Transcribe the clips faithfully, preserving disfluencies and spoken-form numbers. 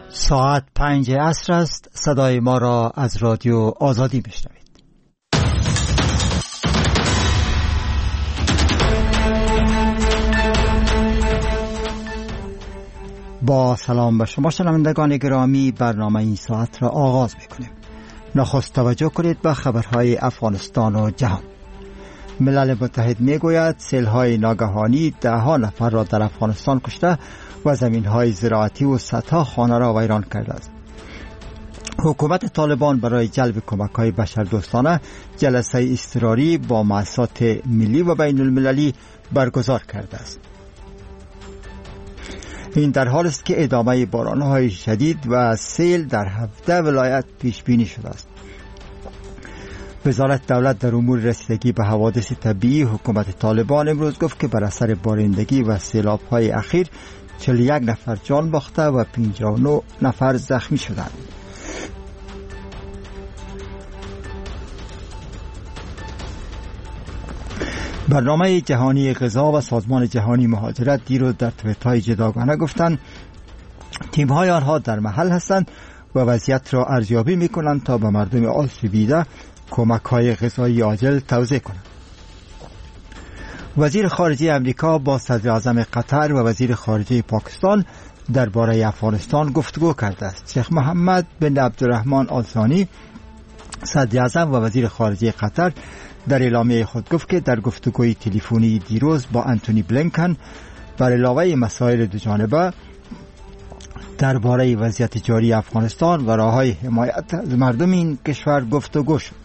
ساعت پنج عصر است. صدای ما را از رادیو آزادی میشنوید. با سلام به شما شنوندگان گرامی، برنامه این ساعت را آغاز میکنیم. نخست توجه کنید به خبرهای افغانستان و جهان. ملل متحد میگوید سیل‌های ناگهانی ده ها نفر را در افغانستان کشته و زمین‌های زراعتی و صدها خانه را ویران کرده است. حکومت طالبان برای جلب کمک‌های بشردوستانه جلسه اضطراری با مؤسسات ملی و بین المللی برگزار کرده است. این در حالی است که ادامه باران‌های شدید و سیل در هفده ولایت پیش بینی شده است. وزارت دولت در امور رسیدگی به حوادث طبیعی حکومت طالبان امروز گفت که بر اثر بارندگی و سیلاب‌های اخیر چهل و یک نفر جان باخته و پنجاه و نه نفر زخمی شدند. برنامه جهانی غذا و سازمان جهانی مهاجرت دیروز در توییت‌های جداگانه گفتند تیم‌های آنها در محل هستند و وضعیت را ارزیابی می‌کنند تا به مردم آسیب دیده کمک‌های غذایی عاجل توزیع کنند. وزیر خارجه امریکا با صدر اعظم قطر و وزیر خارجه پاکستان درباره افغانستان گفتگو کرده است. شیخ محمد بن عبدالرحمن آل ثانی صدر اعظم و وزیر خارجه قطر در اعلامیه خود گفت که در گفتگوی تلفنی دیروز با انتونی بلینکن بر علاوه مسائل دوجانبه درباره وضعیت جاری افغانستان و راه‌های حمایت از مردم این کشور گفتگو شد.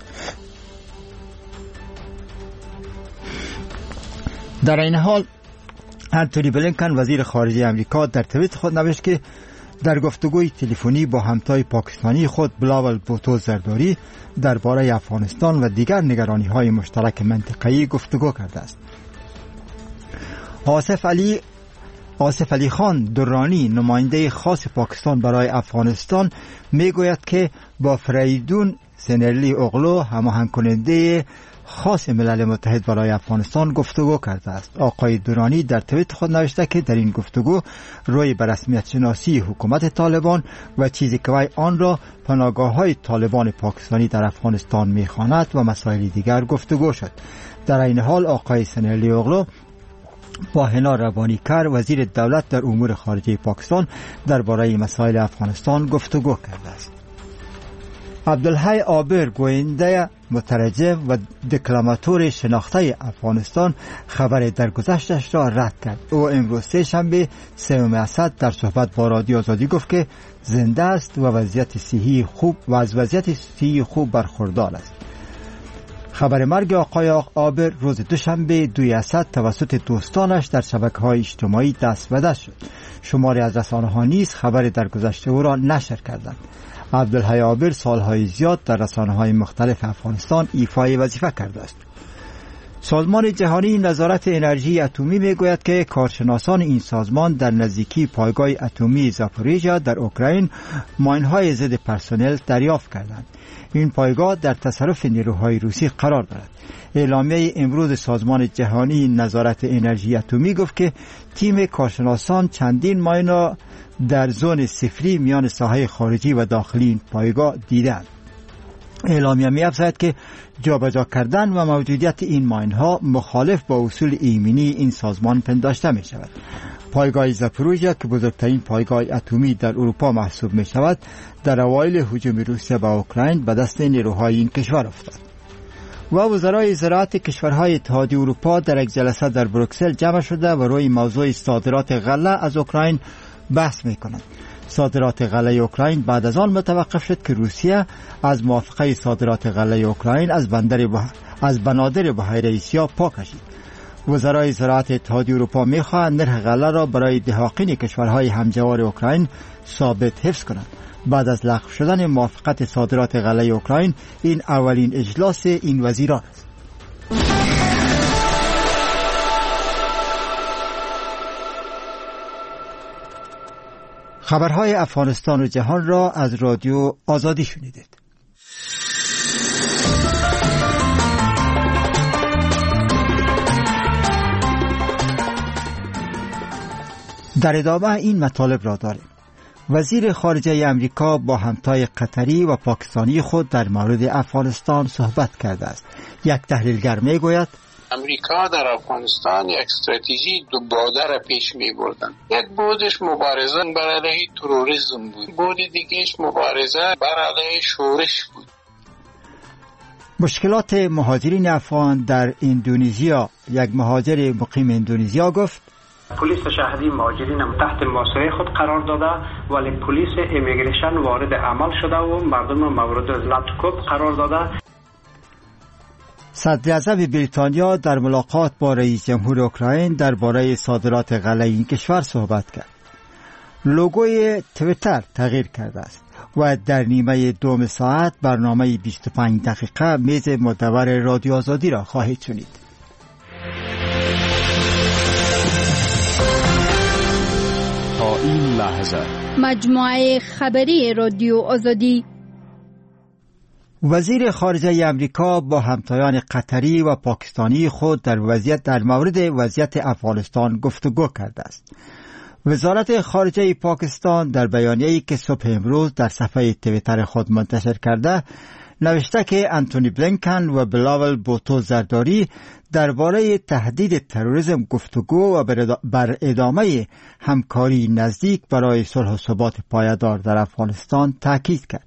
در این حال انتونی بلینکن وزیر خارجه امریکا در توییت خود نوشت که در گفتگوی تلفنی با همتای پاکستانی خود بلاول بوتو زرداری درباره افغانستان و دیگر نگرانی‌های مشترک منطقه‌ای گفتگو کرده است. آصف علی آصف علی خان درانی نماینده خاص پاکستان برای افغانستان میگوید که با فریدون سنرلی اغلو هماهنگ کننده خاص ملل متحد برای افغانستان گفتگو کرده است. آقای درانی در توییت خود نوشته که در این گفتگو روی به رسمیت شناسی حکومت طالبان و چیزی که وی آن را پناهگاه‌های طالبان پاکستانی در افغانستان می‌خواند و مسائل دیگر گفتگو شد. در این حال آقای سنرلی اغلو با هنا روانیکر وزیر دولت در امور خارجه پاکستان درباره مسائل افغانستان گفتگو کرده است. عبدالحی عابر گوینده مترجم و دکلماتور شناخته افغانستان خبر درگذشتش را رد کرد. او امروز سه شنبه سوم اسد در صحبت با رادیو آزادی گفت که زنده است و وضعیت صحی خوب و از وضعیت صحی خوب برخوردار است. خبر مرگ آقای عابر روز دوشنبه دوی اسد توسط دوستانش در شبکه‌های اجتماعی دست به دست شد. شماری از رسانه‌ها نیز خبر درگذشت او را نشر کردند. عبدالحی عابر سالهای زیاد در رسانه‌های مختلف افغانستان ایفای وظیفه کرده است. سازمان جهانی نظارت انرژی اتمی میگوید که کارشناسان این سازمان در نزدیکی پایگاه اتمی زاپوریژیا در اوکراین ماین‌های ضد پرسنل دریافت کردند. این پایگاه در تصرف نیروهای روسی قرار دارد. اعلامیه امروز سازمان جهانی نظارت انرژی اتمی گفت که تیم کارشناسان چندین ماین در زون صفری میان ساحه خارجی و داخلی این پایگاه دیدند. اعلامیه می‌افزاید که جابجا کردن و موجودیت این ماین‌ها مخالف با اصول ایمنی این سازمان پنداشته می‌شود. پایگاه زاپوریژیا که بزرگترین پایگاه اتمی در اروپا محسوب می‌شود، در اوایل هجوم روسیه به اوکراین به دست نیروهای این کشور افتاد. و وزرای زراعت کشورهای اتحادیه اروپا در یک جلسه در بروکسل جمع شده و روی موضوع صادرات غله از اوکراین بحث می‌کنند. صادرات غله اوکراین بعد از آن متوقف شد که روسیه از موافقه صادرات غله اوکراین از بندر بح... از بنادر بحیره ایسیا پا کشید. وزرای زراعت اتحادیه اروپا می‌خواهند نرخ غله را برای دهقان کشورهای همجوار اوکراین ثابت حفظ کنند. بعد از لغو شدن موافقت صادرات غله اوکراین، این اولین اجلاس این وزیران است. خبرهای افغانستان و جهان را از رادیو آزادی شنیدید. در ادامه این مطالب را داریم. وزیر خارجه امریکا با همتای قطری و پاکستانی خود در مورد افغانستان صحبت کرده است. یک تحلیلگر می گوید امریکا در افغانستان یک استراتژی دو بعده را پیش می بردن. یک بودش مبارزه بر علیه تروریسم بود، بود دیگهش مبارزه بر علیه شورش بود. مشکلات مهاجرین افغان در اندونزیا. یک مهاجر مقیم اندونزیا گفت پلیس شهری مهاجرین تحت محاصره خود قرار داده، ولی پلیس امیگریشن وارد عمل شده و مردم مورد لطکوب قرار داده. صدر اعظم بریتانیا در ملاقات با رئیس جمهور اوکراین درباره صادرات غله این کشور صحبت کرد. لوگوی تویتر تغییر کرده است و در نیمه دوم ساعت برنامه بیست و پنج دقیقه میز مدور رادیو آزادی را خواهید شنید. تا این لحظه مجموعه خبری رادیو آزادی. وزیر خارجه امریکا با همتایان قطری و پاکستانی خود در وضعیت در مورد وضعیت افغانستان گفتگو کرده است. وزارت خارجه پاکستان در بیانیه‌ای که صبح امروز در صفحه توییتر خود منتشر کرده نوشته که انتونی بلینکن و بلاول بوتو زرداری درباره تهدید تروریسم گفتگو و بر ادامه همکاری نزدیک برای صلح و ثبات پایدار در افغانستان تاکید کرد.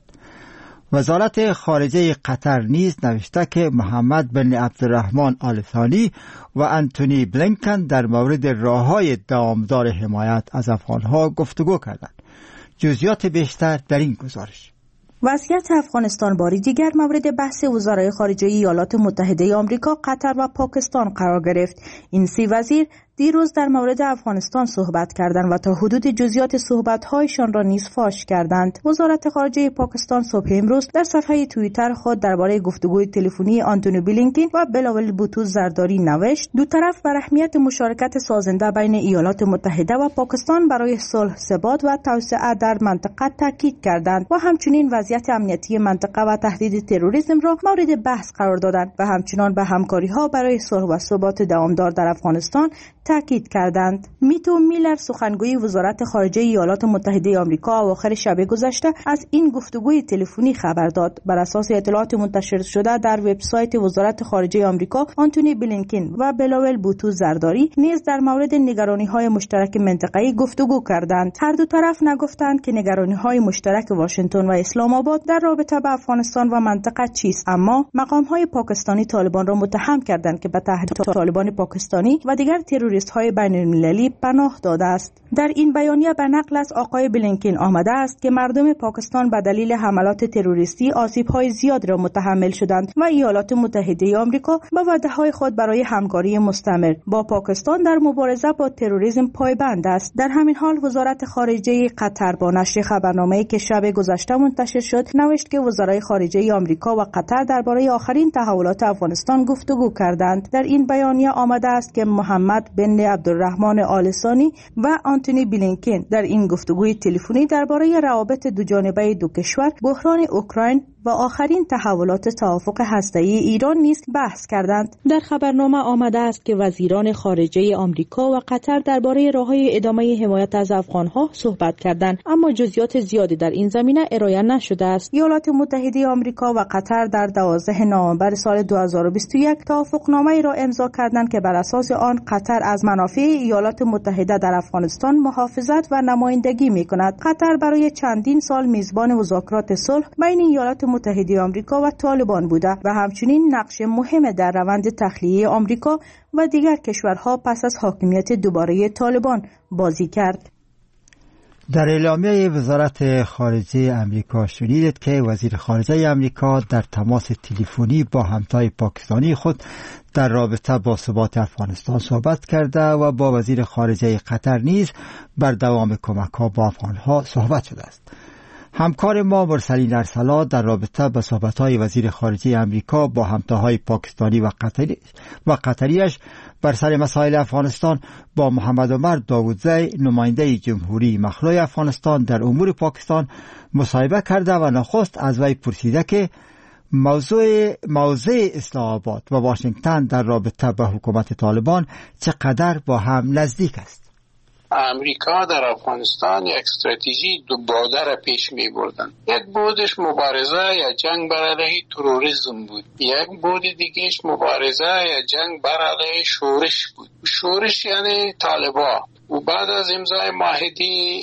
وزارت خارجه قطر نیز نوشته که محمد بن عبدالرحمن آل ثانی و انتونی بلینکن در مورد راه‌های دوامدار حمایت از افغان‌ها گفتگو کردند. جزئیات بیشتر در این گزارش. وضعیت افغانستان باری دیگر مورد بحث وزرای خارجه ایالات متحده آمریکا، قطر و پاکستان قرار گرفت. این سی وزیر دیروز در مورد افغانستان صحبت کردند و تا حدود جزئیات صحبت‌هایشان را نیز فاش کردند. وزارت خارجه پاکستان صبح امروز در صفحه توییتر خود درباره گفتگوی تلفنی آنتونی بلینکن و بلاول بوتو زرداری نوشت: دو طرف بر اهمیت مشارکت سازنده بین ایالات متحده و پاکستان برای صلح، ثبات و توسعه در منطقه تاکید کردند و همچنین وضعیت امنیتی منطقه و تهدید تروریسم را مورد بحث قرار دادند و همچنین به همکاری‌ها برای صلح و ثبات دوامدار در افغانستان تاکید کردند. میتو میلر، سخنگوی وزارت خارجه ایالات متحده آمریکا، اواخر شب گذشته از این گفتگوی تلفنی خبر داد. بر اساس اطلاعات منتشر شده در وبسایت وزارت خارجه آمریکا، آنتونی بلینکن و بلاول بوتو زرداری نیز در مورد نگرانی‌های مشترک منطقه‌ای گفتگو کردند. هر دو طرف نگفتند که نگرانی‌های مشترک واشنگتن و اسلام آباد در رابطه با افغانستان و منطقه چیست، اما مقام‌های پاکستانی طالبان را متهم کردند که به تهدید طالبان پاکستانی و دیگر تروریست‌های بین‌المللی پناه داده است. در این بیانیه به نقل از آقای بلینکن آمده است که مردم پاکستان به دلیل حملات تروریستی آسیب‌های زیاد را متحمل شدند و ایالات متحده آمریکا به وعده‌های خود برای همکاری مستمر با پاکستان در مبارزه با تروریسم پایبند است. در همین حال وزارت خارجه قطر با نشر خبرنامه‌ای که شب گذشته منتشر شد نوشت که وزرای خارجه آمریکا و قطر درباره آخرین تحولات افغانستان گفتگو کردند. در این بیانیه آمده است که محمد بن عبدالرحمن آل ثانی و آنتونی بلینکن در این گفتگوی تلفنی درباره روابط دوجانبه دو کشور، بحران اوکراین و آخرین تحولات توافق هسته‌ای ایران نیز بحث کردند. در خبرنامه آمده است که وزیران خارجه آمریکا و قطر درباره راه‌های ادامه حمایت از افغان‌ها صحبت کردند، اما جزئیات زیادی در این زمینه ارائه نشده است. ایالات متحده آمریکا و قطر در دوازدهم نوامبر سال دو هزار و بیست و یک توافقنامه‌ای را امضا کردند که بر اساس آن قطر از منافع ایالات متحده در افغانستان محافظت و نمایندگی می‌کند. قطر برای چندین سال میزبان مذاکرات صلح بین ایالات متحده آمریکا و طالبان بوده و همچنین نقش مهم در روند تخلیه آمریکا و دیگر کشورها پس از حاکمیت دوباره طالبان بازی کرد. در اعلامیه وزارت خارجه امریکا شنیدید که وزیر خارجه امریکا در تماس تلفنی با همتای پاکستانی خود در رابطه با ثبات افغانستان صحبت کرده و با وزیر خارجه قطر نیز بر دوام کمک‌ها با افغان‌ها صحبت شده است. همکار ما مرسلین ارسلا در رابطه با صحبت‌های وزیر خارجه امریکا با همتاهای پاکستانی و قطری و قطریش بر سر مسائل افغانستان با محمد عمر داوودزی، نماینده جمهوری مخلوع افغانستان در امور پاکستان مصاحبه کرده و نخست از وی پرسیده که موضوع موضع اسلام آباد و واشنگتن در رابطه با حکومت طالبان چقدر با هم نزدیک است. امریکا در افغانستان یک استراتژی دو بعده را پیش می بردن. یک بودش مبارزه یا جنگ بر علیه تروریسم بود، یک بود دیگهش مبارزه یا جنگ بر علیه شورش بود. شورش یعنی طالبان. و بعد از امضای معاهده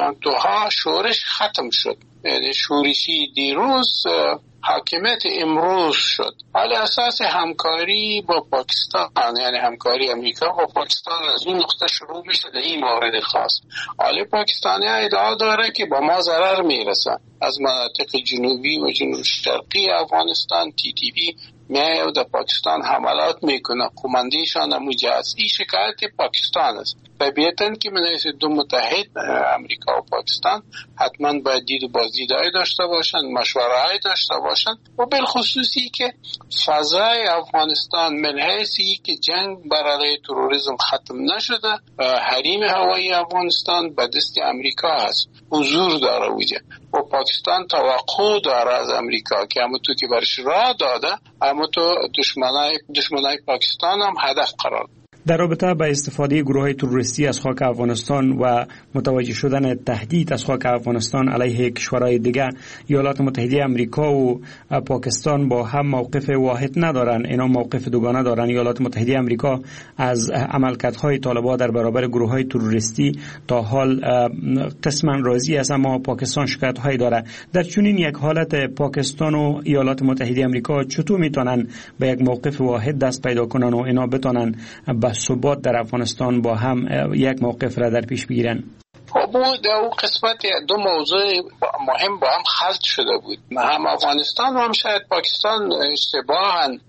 دوحه شورش ختم شد، یعنی شورشی دیروز حاکمیت امروز شد. حالا اساس همکاری با پاکستان، یعنی همکاری امریکا با پاکستان از این نقطه شروع میشه در این مورد خاص. حالا پاکستانی ادعا داره که با ما ضرر میرسه از مناطق جنوبی و جنوب شرقی افغانستان. تی تی پی میایه و در پاکستان حملات میکنه، قماندیشان مجاز. این شکایت پاکستان است. طبیعتاً که من از دو متحد امریکا و پاکستان حتما باید دید و بازدیدهای داشته باشن، مشوره‌های داشته باشن و بالخصوصی که فضای افغانستان من حیثی که جنگ بر علیه تروریسم ختم نشده، حریم هوایی افغانستان به دست امریکا هست، حضور داره وجه و پاکستان توقع داره از امریکا که همون تو که برش راه داده همون تو دشمنای دشمنای پاکستان هم هدف قرار. در رابطه با استفاده گروه‌های تروریستی از خاک افغانستان و متوجه شدن تهدید از خاک افغانستان علیه کشورهای دیگر، ایالات متحده آمریکا و پاکستان با هم موقف واحد ندارن، اینا موقف دوگانه دارن. ایالات متحده آمریکا از عملکردهای طالبان در برابر گروه‌های تروریستی تا حال قسما راضی است، اما پاکستان شکایت‌هایی داره. در چنین یک حالت پاکستان و ایالات متحده آمریکا چطور میتونن به یک موقف واحد دست پیدا کنن و اینا بتونن با ثبات در افغانستان با هم یک موقف را در پیش بگیرن؟ خب در اون قسمت دو موضوع مهم با هم خلط شده بود. هم افغانستان و هم شاید پاکستان اشتباهن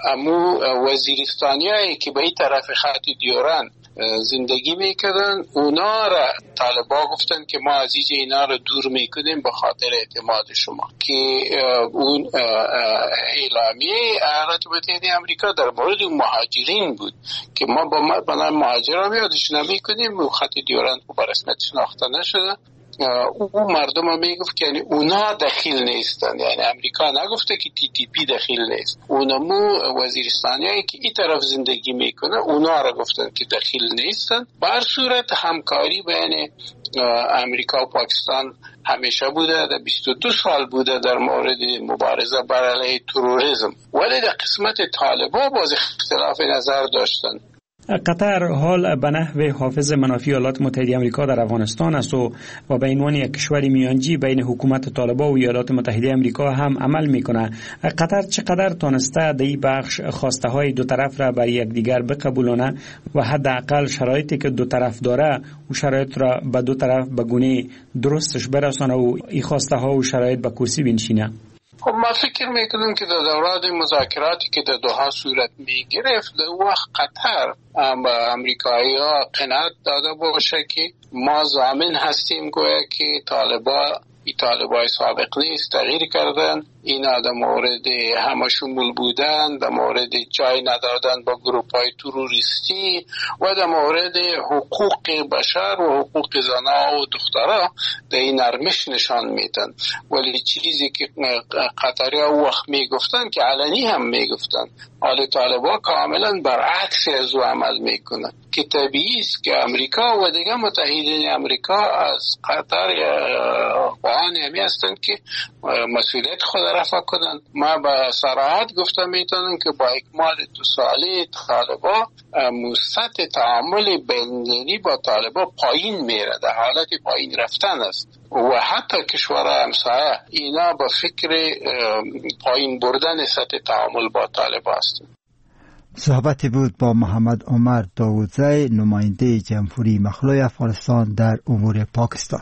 امو وزیرستانیایی که به این طرف خط دیورن زندگی میکردن، اونا را طالبا گفتن که ما از ایجا اینا را دور میکنیم به خاطر اعتماد شما، که اون اعلامیه ایالات متحده آمریکا در مورد مهاجرین بود که ما با ما بنای مهاجران یادش نمیکنیم و خط دیورن به رسمیت شناخته نشده. او مردم هم میگفت که یعنی اونا دخیل نیستن، یعنی امریکا نگفته که تی تی پی دخیل نیست، اونمو وزیرستانی هایی که این طرف زندگی میکنه اونا را گفتن که دخیل نیستن. بر صورت همکاری بین امریکا و پاکستان همیشه بوده، در بیست و دو سال بوده در مورد مبارزه بر علیه تروریسم، ولی در قسمت طالبان باز اختلاف نظر داشتن. قطر حال به نحو حافظ منافع ایالات متحده آمریکا در افغانستان است و به عنوان یک کشور میانجی بین حکومت طالبان و ایالات متحده آمریکا هم عمل میکنه. قطر چقدر تونسته در این بخش خواسته های دو طرف را بر یکدیگر بقبولانه و حداقل شرایطی که دو طرف داره و شرایط را به دو طرف به گونه درستش برسانه و این خواسته ها و شرایط به کرسی بنشینه؟ خب ما فکر میکنم که در دوران مذاکراتی که در دوحه صورت میگرفت در وقت قطر به امریکایی ها قناعت داده باشه که ما ضامن هستیم گویا که طالبان ای طالبای سابق نیست، تغییر کردن، اینا در مورد همه شمول بودن، در مورد جای ندادن با گروپ های تروریستی و در مورد حقوق بشر و حقوق زنها و دخترها در این نرمش نشان میدن. ولی چیزی که قطری ها وقت میگفتن که علنی هم میگفتن، حال طالبا کاملا برعکس از او عمل میکنن که طبیعی است که امریکا و دیگه متحدین امریکا از قطر قوان همی هستن که مسئولیت خود رفع کنن. ما به صراحت گفتم میتونم که با اکمال دو ساله طالبا سطح تعامل بین‌المللی با طالبا پایین میره، در حالت پایین رفتن است و حتی کشورهای همسایه اینا با فکر پایین بردن سطح تعامل با طالبا هستند. صحبتی بود با محمد عمر داوودزی، نماینده جمهوری مخلوع افغانستان در امور پاکستان.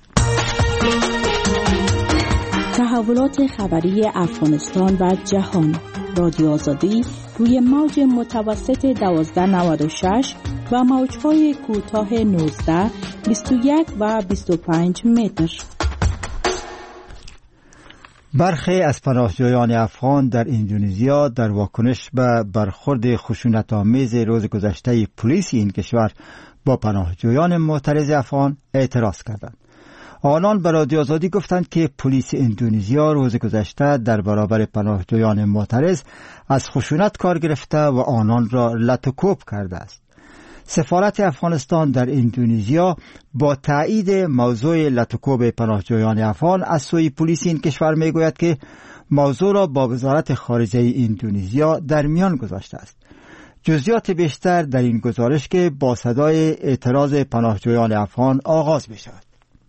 تحولات خبری افغانستان و جهان، رادیو آزادی روی موج متوسط دوازده نود و شش و موج‌های کوتاه نوزده، بیست و یک و بیست و پنج متر. برخی از پناهجویان افغان در اندونزیا در واکنش به برخورد خشونت‌آمیز روز گذشته پلیس این کشور با پناهجویان معترض افغان اعتراض کردند. آنان به رادیو آزادی گفتند که پلیس اندونزیا روز گذشته در برابر پناهجویان معترض از خشونت کار گرفته و آنان را لطوکوب کرده است. سفارت افغانستان در اندونزیا با تایید موضوع لطکوب پناهجویان افغان از سوی پلیس این کشور میگوید که موضوع را با وزارت خارجه اندونزیا در میان گذاشته است. جزئیات بیشتر در این گزارش که با صدای اعتراض پناهجویان افغان آغاز می شود.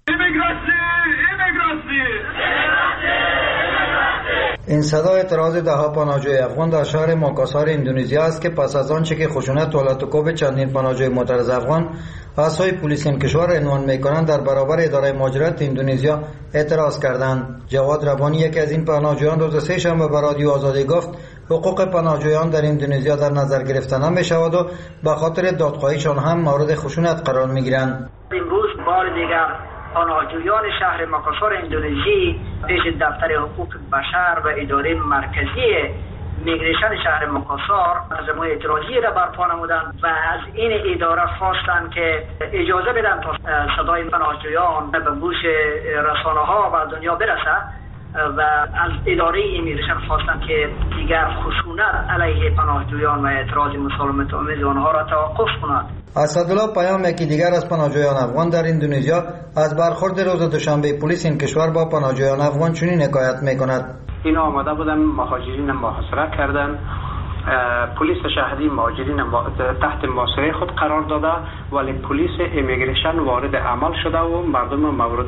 این صدای اعتراض دهها پناهجوی افغان در شهر ماکاسار اندونزیا است که پس از آنچه که خشونت و لطکوب چندین پناهجوی معترض افغان از سوی پلیس این کشور عنوان می‌کنند در برابر اداره مهاجرت اندونزیا اعتراض کردند. جواد ربانی یکی از این پناهجویان روز سه شنبه به رادیو آزادی گفت حقوق پناهجویان در اندونزیا در نظر گرفته نمی‌شود و به خاطر دادخواهیشان هم مورد خشونت قرار می‌گیرند. امروز بار دیگر پناهجویان شهر ماکاسار اندونزی پیش دفتر حقوق بشر و اداره مرکزی میگریشن شهر ماکاسار نظم اعتراضی را برپا نمودند و از این اداره خواستند که اجازه بدن تا صدای پناهجویان به گوش رسانه ها و دنیا برسه و از اداره ایمیگریشن خواستند که دیگر خشونت علیه پناهجویان و اعتراض مسالمت آمیز آنها را توقف کند. اسدالله پیام یکی دیگر از پناهجویان افغان در اندونزیا از برخورد روز دوشنبه پلیس این کشور با پناهجویان افغان چنین حکایت میکند. اینا آمده بودن مهاجرین محاصره کردن، پلیس شهری مهاجرین تحت محاصره خود قرار داده ولی پلیس ایمیگریشن وارد عمل شده و مردم مورد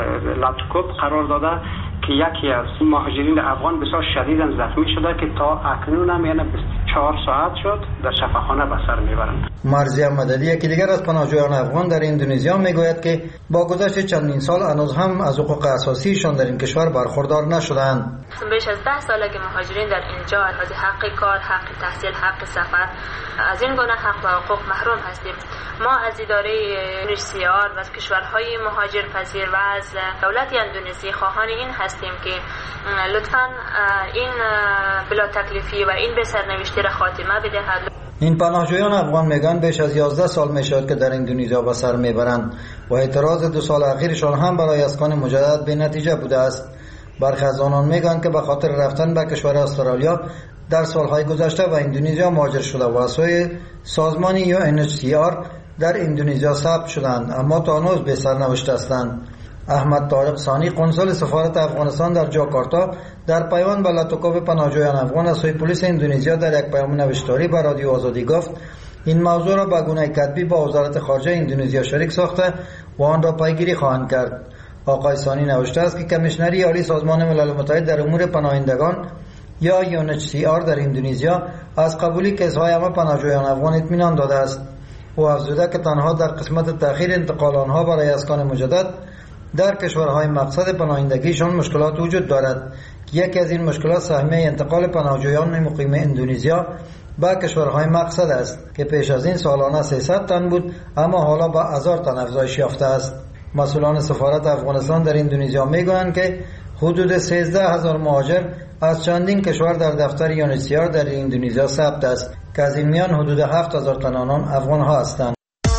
لطکوب قرار داده که یکی از مهاجرین افغان بسیار شدیداً زخمی شده که تا اکنون هم یعنی چهار ساعت شد در شفاخانه به سر میبرند. مرزی مددی یکی دیگر از پناهجویان افغان در اندونزیا میگوید که با گذشت چندین سال هنوز هم از حقوق اساسیشان در این کشور برخوردار نشدند. بیش از ده ساله که مهاجرین در اینجا از حق کار، حق تحصیل، حق سفر از این گونه حق و حقوق محروم هستیم. ما از اداره یو ان اچ سی آر و از کشورهای مهاجر پذیر و از دولت اندونزی خواهان این هستیم که لطفاً این بلا تکلیفی و این به سرنوشتی را خاتمه بدهد. این پناهجویان افغان میگن بیش از یازده سال میشد که در اندونزیا به سر میبرند و اعتراض دو سال اخیرشان هم برای اسکان مجدد به نتیجه بوده است. برخی از آنان میگن که به خاطر رفتن به کشور استرالیا در سالهای گذشته و اندونزیا مهاجر شده و از سوی سازمان یو ان اچ سی آر در اندونزیا ثبت شدند اما تا هنوز به سرنوشت هستند. احمد طارق ثانی قنصل سفارت افغانستان در جاکارتا در پیوند به لطکوب پناهجویان افغان از سوی پلیس اندونزیا در یک پیام نوشتاری به رادیو آزادی گفت این موضوع را به گونه کتبی با وزارت خارجه اندونزیا شریک ساخته و آن را پیگیری خواهند کرد. آقای ثانی نوشته است که کمیشنری عالی سازمان ملل متحد در امور پناهندگان یا یو ان اچ سی آر در اندونزیا از قبولی کیس‌های همه پناهجویان افغان اطمینان داده است. او افزوده که تنها در قسمت تأخیر انتقال آنها برای اسکان مجدد در کشورهای مقصد پناهندگیشان مشکلات وجود دارد. یکی از این مشکلات سهمیه انتقال پناهجویان مقیم اندونزیا به کشورهای مقصد است که پیش از این سالانه سیصد تن بود اما حالا به هزار تن افزایش یافته است. مسئولان سفارت افغانستان در اندونزیا میگویند که حدود سیزده هزار مهاجر از چندین کشور در دفتر یو ان اچ سی آر در اندونزیا ثبت است که از این میان حدود هفت هزار تن آنان افغان ها هستند.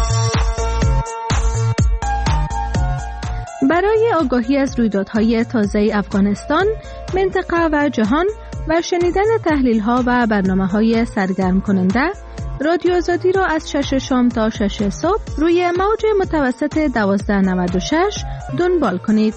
برای آگاهی از رویدادهای تازه افغانستان، منطقه و جهان و شنیدن تحلیل‌ها و برنامه‌های سرگرم کننده، رادیو آزادی را از شش شام تا شش صبح روی موج متوسط دوازده نود و شش دنبال کنید.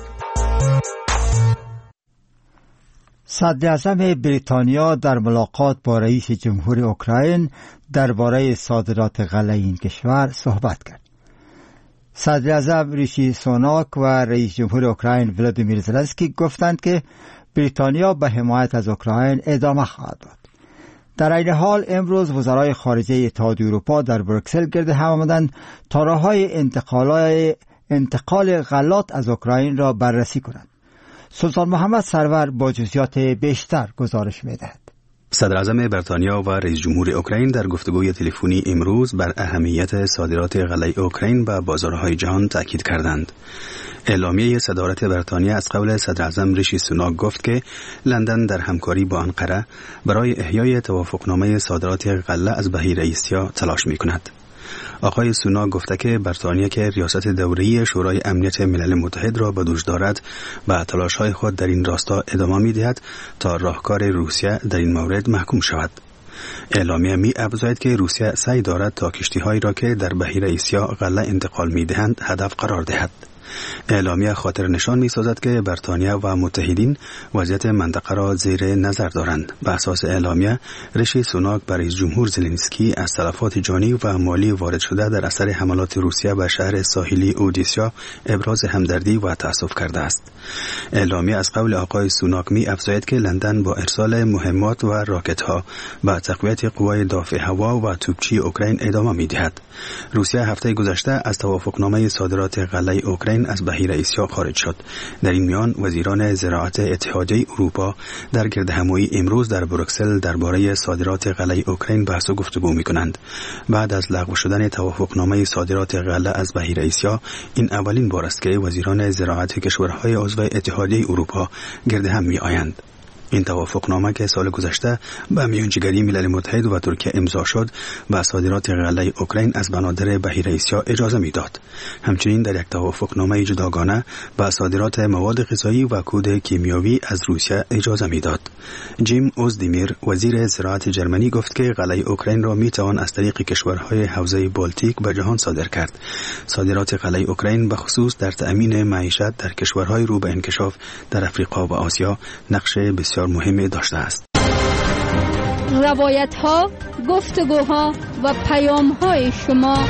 صدراعظم بریتانیا در ملاقات با رئیس جمهور اوکراین درباره صادرات غله این کشور صحبت کرد. صدراعظم ریشی سوناک و رئیس جمهور اوکراین ولادیمیر زلنسکی گفتند که بریتانیا به حمایت از اوکراین ادامه خواهد داد. در این حال امروز وزرای خارجه اتحادیه اروپا در بروکسل گرد هم آمدند تا راه‌های انتقال غلات از اوکراین را بررسی کنند. سلطان محمد سرور با جزئیات بیشتر گزارش می‌دهد. صدراعظم بریتانیا و رئیس جمهور اوکراین در گفتگوی تلفنی امروز بر اهمیت صادرات غله اوکراین به بازارهای جهان تاکید کردند. اعلامیه صدارت بریتانیا از قول صدراعظم ریشی سوناک گفت که لندن در همکاری با انقره برای احیای توافقنامه صادرات غله از بحیره ایستیا تلاش می‌کند. آقای سوناک گفته که بریتانیا که ریاست دوره‌ای شورای امنیت ملل متحد را به دوش دارد و تلاش‌های خود در این راستا ادامه می‌دهد تا راهکار روسیه در این مورد محکوم شود. اعلامیه می افزاید که روسیه سعی دارد تا کشتی‌هایی را که در بحیره آسیا غله انتقال می‌دهند هدف قرار دهد. اعلامیه خاطر نشان می سازد که بریتانیا و متحدین وضعیت منطقه را زیر نظر دارند. به اساس اعلامیه، ریشی سوناک بر رئیس جمهور زلنسکی از تلفات جانی و مالی وارد شده در اثر حملات روسیه به شهر ساحلی اودیسا ابراز همدردی و تأسف کرده است. اعلامیه از قول آقای سوناک می افزاید که لندن با ارسال مهمات و راکت‌ها به تقویت قوای دافع هوا و توپچی اوکراین ادامه می دهد. روسیه هفته گذشته از توافقنامه صادرات غله اوکراین از بحیره آسیا خارج شد. در این میان وزیران زراعت اتحادیه اروپا در گردهمایی امروز در بروکسل درباره صادرات غله اوکراین بحث و گفتگو می‌کنند. بعد از لغو شدن توافقنامه صادرات غله از بحیره آسیا، این اولین بار است که وزیران زراعت کشورهای عضو اتحادیه اروپا گردهم می‌آیند. این توافقنامه که سال گذشته به میانجیگری ملل متحد و ترکیه امضا شد، به صادرات غله اوکراین از بنادر بحیره آسیا اجازه میداد. همچنین در یک توافقنامه جداگانه به صادرات مواد غذایی و کود کیمیاوی از روسیه اجازه میداد. جیم اوزدیمیر وزیر زراعت جرمنی گفت که غله اوکراین را میتوان از طریق کشورهای حوزه بالتیک به جهان صادر کرد. صادرات غله اوکراین به خصوص در تأمین معیشت در کشورهای رو به انکشاف در افریقا و آسیا نقش بسیار مهمی داشته است. روایت ها، گفتگوها و پیام های شما.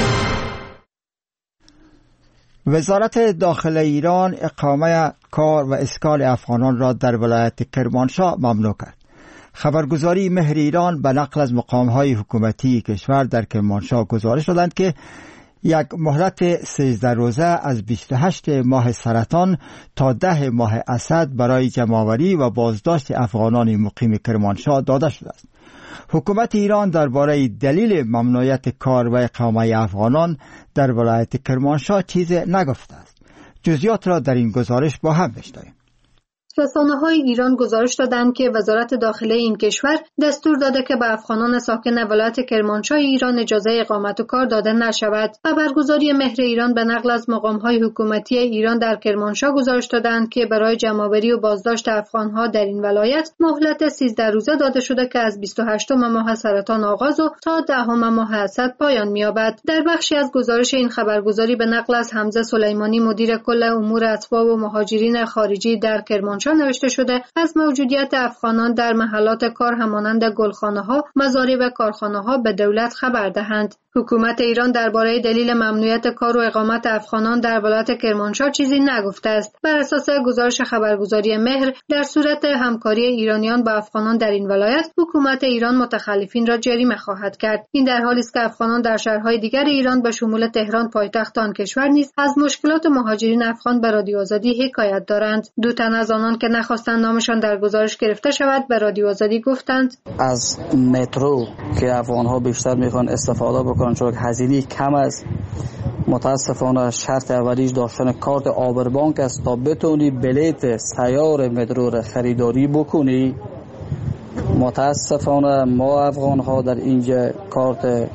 وزارت داخل ایران اقامه کار و اسکان افغانان را در ولایت کرمانشاه ممنوع کرد. خبرگزاری مهر ایران به نقل از مقام‌های حکومتی کشور در کرمانشاه گزارش دادند که یک مهلت سیزده روزه از بیست و هشت ماه سرطان تا ده ماه اسد برای جمع‌آوری و بازداشت افغانان مقیم کرمانشاه داده شده است. حکومت ایران درباره دلیل ممنوعیت کار و اقامه افغانان در ولایت کرمانشاه چیز نگفته است. جزئیات را در این گزارش با هم بشنویم. رسانه‌های ایران گزارش دادند که وزارت داخله این کشور دستور داده که به افغانان ساکن ولایت کرمانشاه ایران اجازه اقامت و کار داده نشود. خبرگزاری مهر ایران به نقل از مقام‌های حکومتی ایران در کرمانشاه گزارش دادند که برای جمع‌آوری و بازداشت افغان‌ها در این ولایت مهلت سیزده روزه داده شده که از بیست و هشتم ماه سرطان آغاز و تا دهم ماه اسد پایان می‌یابد. در بخشی از گزارش این خبرگزاری به نقل از حمزه سلیمانی مدیر کل امور اتباع و مهاجرین خارجی در کرمانشاه نوشته شده از موجودیت افغانان در محلات کار همانند گلخانه‌ها، مزارع و کارخانه‌ها به دولت خبر دهند. حکومت ایران درباره دلیل ممنوعیت کار و اقامت افغانان در ولایت کرمانشاه چیزی نگفته است. بر اساس گزارش خبرگزاری مهر، در صورت همکاری ایرانیان با افغانان در این ولایت، حکومت ایران متخلفین را جریمه خواهد کرد. این در حالی است که افغانان در شهرهای دیگر ایران به شمول تهران پایتخت آن کشور نیز از مشکلات مهاجرین افغان به رادیو آزادی حکایت دارند. دو تن از آنان که نخواستند نامشان در گزارش گرفته شود به رادیو آزادی گفتند از مترو که افغان‌ها بیشتر میخوان استفاده بکنن چون هزینه کم است، متاسفانه شرط اولیش داشتن کارت آبربانک است تا بتونی بلیت سیار مترو را خریداری بکنی. متاسفانه ما افغان ها در اینجا کارت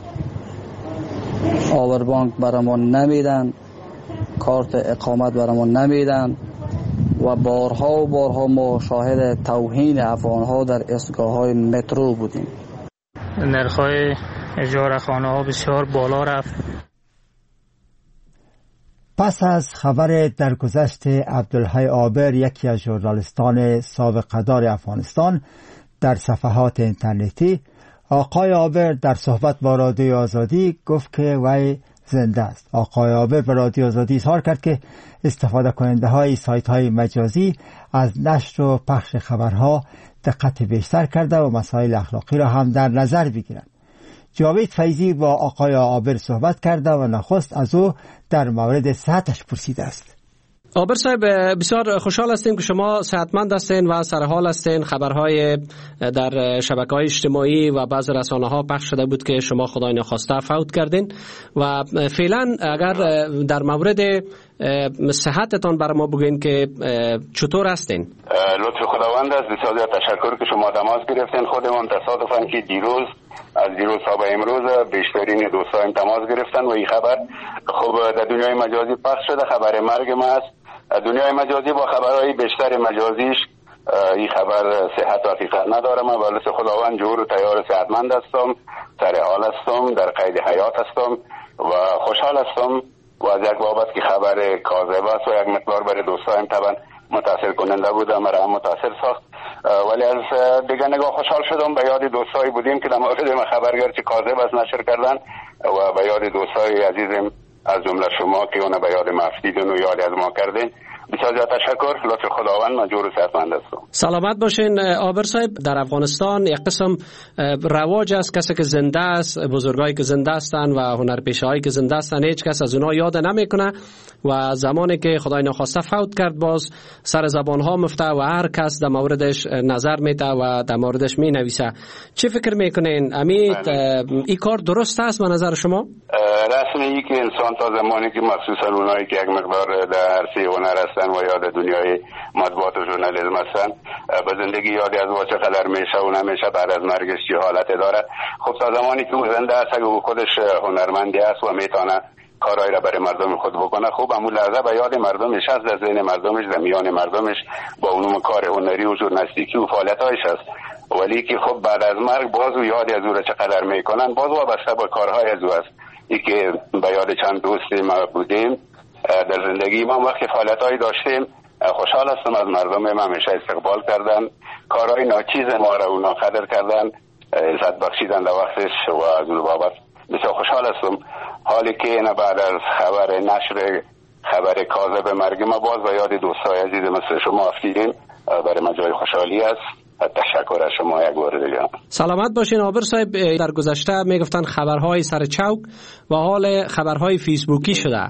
آبربانک برامون نمیدن، کارت اقامت برامون نمیدن و بارها و بارها ما شاهد توهین افغان ها در ایستگاه های مترو بودیم. نرخ‌های اجاره خانه ها بسیار بالا رفت. پس از خبر درگذشت عبدالحی عابر، یکی از ژورنالیستان سابقه‌دار افغانستان، در صفحات اینترنتی، آقای عابر در صحبت با رادیو آزادی گفت که وی زنده است. آقای عابر به رادیو آزادی اظهار کرد که استفاده کننده های سایت های مجازی از نشر و پخش خبرها دقت بیشتر کرده و مسائل اخلاقی را هم در نظر بگیرند. جاوید فیضی با آقای عابر صحبت کرده و نخست از او در مورد صحتش پرسیده است. عابر صاحب، بسیار خوشحال هستیم که شما صحتمند هستین و سرحال هستین. خبرهای در شبکه‌های اجتماعی و بعض رسانه‌ها پخش شده بود که شما خدای نخواسته فوت کردین و فعلا اگر در مورد صحتتان برای ما بگین که چطور هستین؟ لطف خداوند است. بسیار تشکر که شما تماس گرفتین. خودمون تصادفاً که دیروز از دیروز تا به امروز بیشترین دوستان تماس گرفتن و این خبر خب در دنیای مجازی پخش شده. خبر مرگ ما است. دنیای مجازی با خبرهای بیشتر مجازیش این خبر صحت و حقیقت ندارم، ولی خداوند جور و تیار صحتمند هستم، سر حال هستم، در قید حیات هستم و خوشحال هستم و از یک بابت که خبر کاذب است و یک مقدار برای دوستایم طبعا متاثر کننده بود، مرا هم متاثر ساخت، ولی از دیگه نگاه خوشحال شدم. به یاد دوستایی بودیم که در مورد ما خبرگر چه کاذب است نشر کردن و به یاد دوستای عزیزم از جمله شما که اون به یاد ما افتیدن و یاد از ما کردین. بسیار زیاد تشکر. لطف خداوند مجور و صحتمند هستم. سلامت باشین. عابر صاحب، در افغانستان یک قسم رواج است، کسی که زنده است، بزرگایی که زنده هستند و هنرپیشه‌هایی که زنده هستند، هیچ کس از اونها یاد نمیکنه و زمانی که خدای ناخواسته فوت کرد باز سر زبانها مفته و هر کس در موردش نظر میده و در موردش می نویسه. چی فکر میکنین؟ امید این کار درست است به نظر شما؟ رسمی که انسان تا زمانی که مخصوصا اونایی که یک مقدار در عرصه هنر هستن و یاد دنیای مطبوعات و ژورنالیسم هستن به زندگی یادی از واچه قدر میشه و نمیشه بعد از مرگش چه حالت داره. خب تا زمانی که او زنده است، اگه او خودش هنرمندی است و میتونه کارهایی را برای مردم خود بکنه، خوب همون لحظه به یاد مردمش هست، در ذهن مردمش، در میان مردمش با اونم کار هنری و ژورنالیستیکی و فعالیت‌هایش هست. ولی که خب بعد از مرگ باز او یادی از او را چقدر میکنن، باز وابسته به کارهای از او است. ای که به یاد چند دوست ما بودیم در زندگی ما وقتی فعالیت‌هایی داشتیم، خوشحال هستم از مردم ما همیشه استقبال کردن، کارهای ناچیز ما را اونا قدر کردن، عزت بخشیدن در وقتش و از اون بابت بسیار خوشحال هستم. حالی که اینا بعد از خبر نشر خبر کاذب مرگ ما باز به یاد دوستای عزیز مثل شما افتیدیم، برای ما جای خوشحالی است. تشکر از شما یک بار دیگه. سلامت باشین. عابر صاحب، در گذشته میگفتن خبرهای سر چوک و حال خبرهای فیسبوکی شده.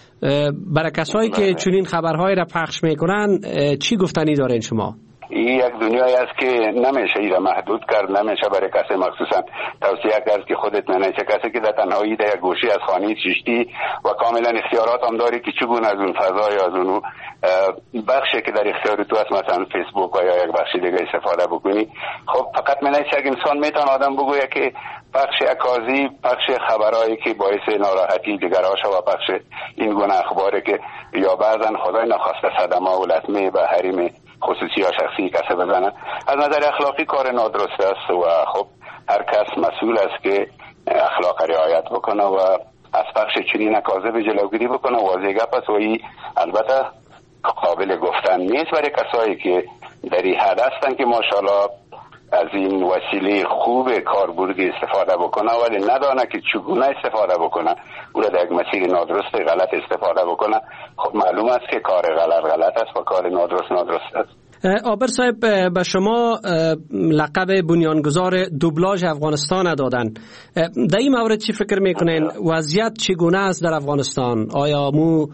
برای کسایی که چنین خبرهای را پخش میکنن چی گفتنی دارین شما؟ این یک دنیایی است که نمیشه این را محدود کرد، نمیشه برای کسی مخصوصا توصیه کرد که خودت ننیشه. کسی که در تنهایی در یک گوشی از خانه چشتی و کاملا اختیارات هم داری که چگونه از اون فضای از اون بخشی که در اختیار تو است، مثلا فیسبوک یا یک بخشی دیگه استفاده بکنی. خب فقط منیشه یک انسان میتونه آدم بگویه که پخش اکاذیب، پخش خبرایی که باعث ناراحتی دیگرها شود، پخش این گونه اخباری که یا بعضا خدای نخواسته صدمه و لطمه به حریم خصوصی یا شخصی کسی بزنن، از نظر اخلاقی کار نادرست است و خب هر کس مسئول است که اخلاق رعایت بکنه و از پخش چنین کاذب جلوگیری بکنه. واضح گپ است و این البته قابل گفتن نیست برای کسایی که در این حد هستن که ماشاءالله از این وسیله خوب کاربردی استفاده بکنه ولی ندانه که چگونه استفاده بکنه، او را در یک مسیر نادرست غلط استفاده بکنه. خب معلوم است که کار غلط غلط است و کار نادرست نادرست است. عابر صاحب، به شما لقب بنیانگذار دوبلاژ افغانستان دادن. در این مورد چی فکر میکنین؟ وضعیت چگونه است در افغانستان؟ آیا مو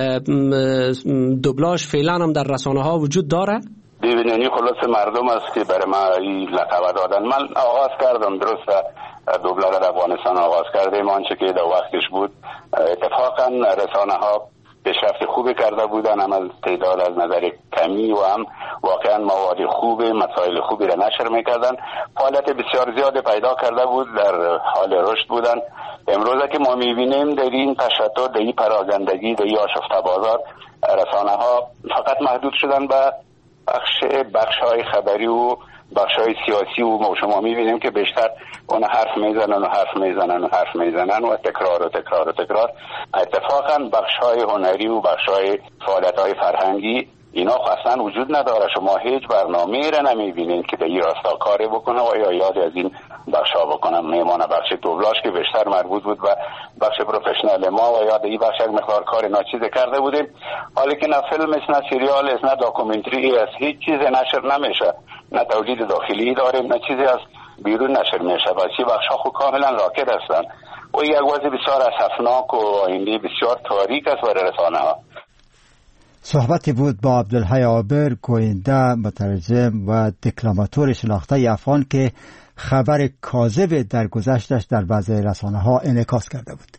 دوبلاژ فعلا هم در رسانه ها وجود داره؟ ببینید خلاص مردم است که برای ما این لقب دادن. من آغاز کردم درسته دوبلاژ در افغانستان آغاز کردیم، آنچه که در وقتش بود اتفاقا رسانه ها پیشرفت خوبی کرده بودن، هم از تعداد از نظر کمی و هم واقعا مواد خوب مسائل خوبی را نشر میکردن، فعالیت بسیار زیاد پیدا کرده بود، در حال رشد بودن. امروز که ما میبینیم در این تشتت، در این پراگندگی، در این آشفته بازار، رسانه ها فقط محدود شدن به بخش بخش های خبری و بخش های سیاسی و ما شما میبینیم که بیشتر اون حرف میزنن و حرف میزنن و حرف میزنن و تکرار و تکرار و تکرار. اتفاقا بخش های هنری و بخش های فعالیت های فرهنگی اینا اصلا وجود نداره. شما هیچ برنامه‌ای را نمیبینید که به این راستا کاری بکنه و یا یاد از این بخش ها بکنم. میمانه بخش دوبلاژ که بیشتر مربوط بود و بخش پروفشنال ما و یاد این بخش یک مقدار کار ناچیز کرده بودیم. حالی که نه فیلم است، نه سریال است، نه داکومنتری است، هیچ چیز نشر نمیشه، نه تولید داخلی داریم، نه چیزی از بیرون نشر میشه. و این بخش ها خود کاملا راکد هستند و یک وضع بسیار اسفناک و آینده بسیار تاریک است برای رسانه ها. صحبتی بود با عبدالحی عابر، گوینده، مترجم و دکلاماتور شناخته افغان که خبر کاذب در گذشتش در بعضی رسانه ها انعکاس کرده بود.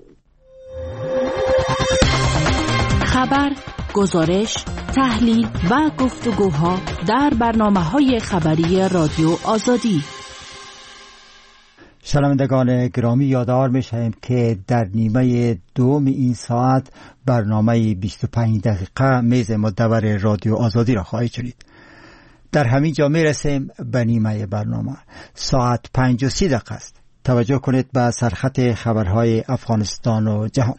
خبر، گزارش، تحلیل و گفتگوها در برنامه‌های خبری رادیو آزادی. شنوندگان گرامی، یادآور می‌شویم که در نیمه دوم این ساعت برنامه بیست و پنج دقیقه میز مدور رادیو آزادی را خواهید شنید. در همین جا می رسیم به نیمه برنامه. ساعت پنج و سی دقیقه است. توجه کنید به سرخط خبرهای افغانستان و جهان.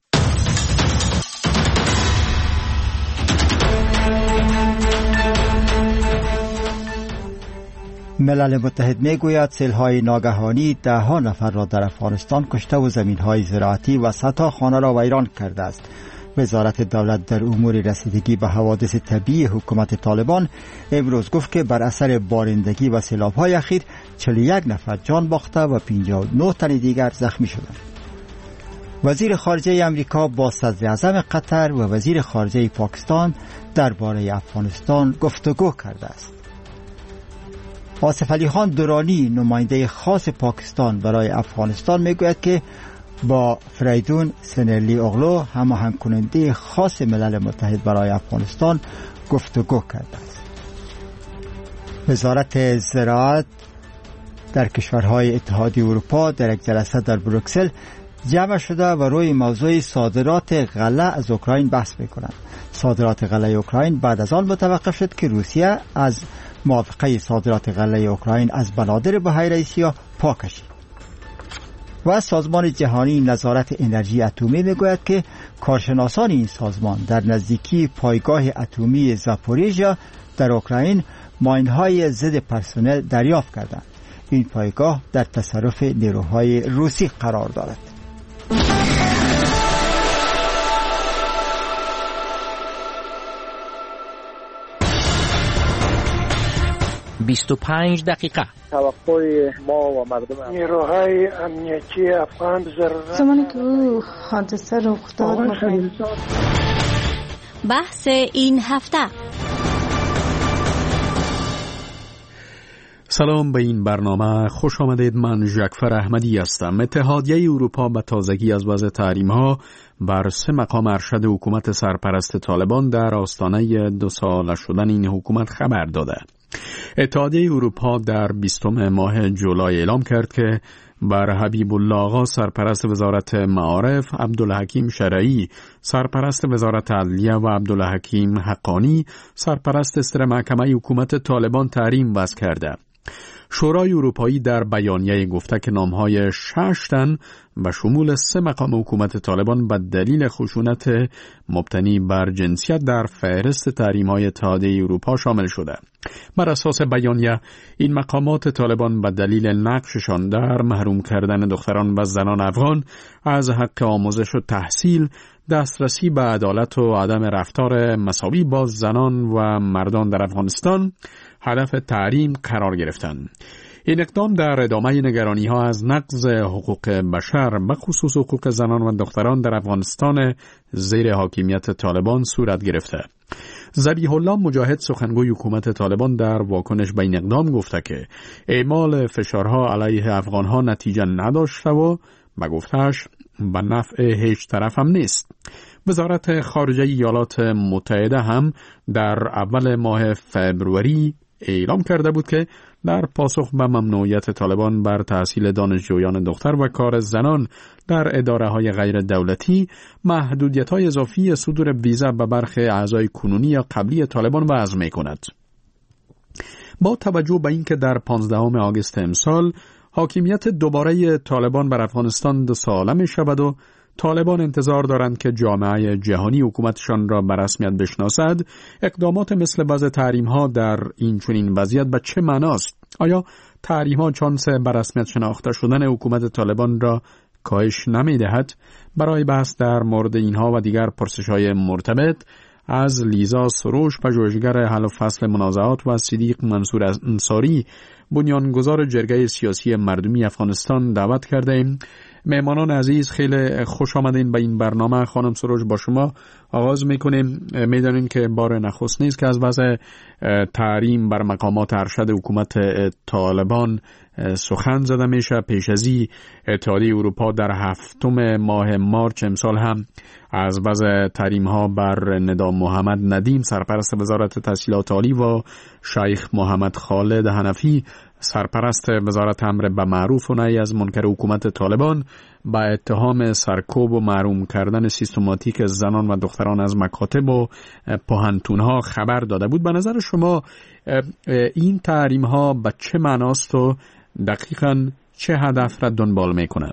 ملل متحد می گوید سیل‌های ناگهانی ده ها نفر را در افغانستان کشته و زمین‌های زراعتی و صدها خانه را ویران کرده است. وزارت دولت در امور رسیدگی به حوادث طبیعی حکومت طالبان امروز گفت که بر اثر بارندگی و سیلاب‌های اخیر چهل و یک نفر جان باخته و پنجاه و نه تن دیگر زخمی شدند. وزیر خارجه امریکا با صدر اعظم قطر و وزیر خارجه پاکستان درباره افغانستان گفتگو کرده است. آصف علی خان درانی نماینده خاص پاکستان برای افغانستان میگوید که با فریدون سنرلی اغلو هماهنگ کننده خاص ملل متحد برای افغانستان گفتگو کرده است. وزارت زراعت در کشورهای اتحادیه اروپا در یک جلسه در بروکسل جمع شده و روی موضوع صادرات غله از اوکراین بحث میکنند. صادرات غله اوکراین بعد از آن متوقف شد که روسیه از موافقه صادرات غله اوکراین از بنادر بحیره سیاه پا کشید. و سازمان جهانی نظارت انرژی اتمی میگوید که کارشناسان این سازمان در نزدیکی پایگاه اتمی زاپوریژیا در اوکراین ماین‌های ضد پرسنل دریافت کردند. این پایگاه در تصرف نیروهای روسی قرار دارد. بیست و پنج دقیقه. توقع ما و مردم نیروهای امنیتی افغان ضرورت زمانی که او حادثه رخ داد بحث این هفته. سلام به این برنامه خوش آمدید. من ژکفر احمدی هستم. اتحادیه اروپا به تازگی از وضع تحریم‌ها بر سه مقام ارشد حکومت سرپرست طالبان در آستانه دو ساله شدن این حکومت خبر داده. اتحادیه اروپا در بیستم ماه جولای اعلام کرد که بر حبیب الله آقا سرپرست وزارت معارف، عبدالحکیم شرعی سرپرست وزارت عدلیه و عبدالحکیم حقانی سرپرست اصر محکمه حکومت طالبان تحریم وضع کرده. شورای اروپایی در بیانیه گفته که نامهای شش تن به شمول سه مقام حکومت طالبان به دلیل خشونت مبتنی بر جنسیت در فهرست تحریم‌های اتحادیه اروپا شامل شده. بر اساس بیانیه این مقامات طالبان به دلیل نقششان در محروم کردن دختران و زنان افغان از حق آموزش و تحصیل، دسترسی به عدالت و عدم رفتار مساوی با زنان و مردان در افغانستان هدف تحریم قرار گرفتند. این اقدام در ادامه نگرانی ها از نقض حقوق بشر به خصوص حقوق زنان و دختران در افغانستان زیر حاکمیت طالبان صورت گرفته. ذبیح الله مجاهد سخنگوی حکومت طالبان در واکنش به این اقدام گفته که اعمال فشارها علیه افغانها نتیجه نداشته و به گفتهش به نفع هیچ طرف هم نیست. وزارت خارجه ایالات متحده هم در اول ماه فبروری اعلام کرده بود که در پاسخ به ممنوعیت طالبان بر تحصیل دانشجویان دختر و کار زنان در اداره های غیر دولتی محدودیت های اضافی صدور ویزا به برخی اعضای کنونی یا قبلی طالبان وضع می کند. با توجه به اینکه در پانزدهم آگوست امسال حاکمیت دوباره طالبان بر افغانستان دو ساله می شود و طالبان انتظار دارند که جامعه جهانی حکومتشان را به رسمیت بشناسد، اقدامات مثل وضع تحریم‌ها در این چنین وضعیت به چه معناست؟ آیا تحریم‌ها چانس به رسمیت شناخته شدن حکومت طالبان را کاهش نمی‌دهد؟ برای بحث در مورد اینها و دیگر پرسش‌های مرتبط از لیزا سروش، پژوهشگر حل و فصل منازعات، و صدیق منصور انصاری، بنیانگذار جرگه سیاسی مردمی افغانستان دعوت کرده ایم. مهمانان عزیز خیلی خوش آمدین به این برنامه. خانم سروش با شما آغاز میکنیم. میدانین که بار نخست نیست که از وضع تحریم بر مقامات ارشد حکومت طالبان سخن زده میشه. پیش ازی اتحادیه اروپا در هفتم ماه مارچ امسال هم از وضع تحریم ها بر ندا محمد ندیم سرپرست وزارت تحصیلات عالی و شیخ محمد خالد حنفی سرپرست وزارت امر به معروف و نهی از منکر حکومت طالبان با اتهام سرکوب و محروم کردن سیستماتیک زنان و دختران از مکاتب و پوهنتون‌ها خبر داده بود. به نظر شما این تحریم‌ها به چه معناست و دقیقاً چه هدف را دنبال می‌کنه؟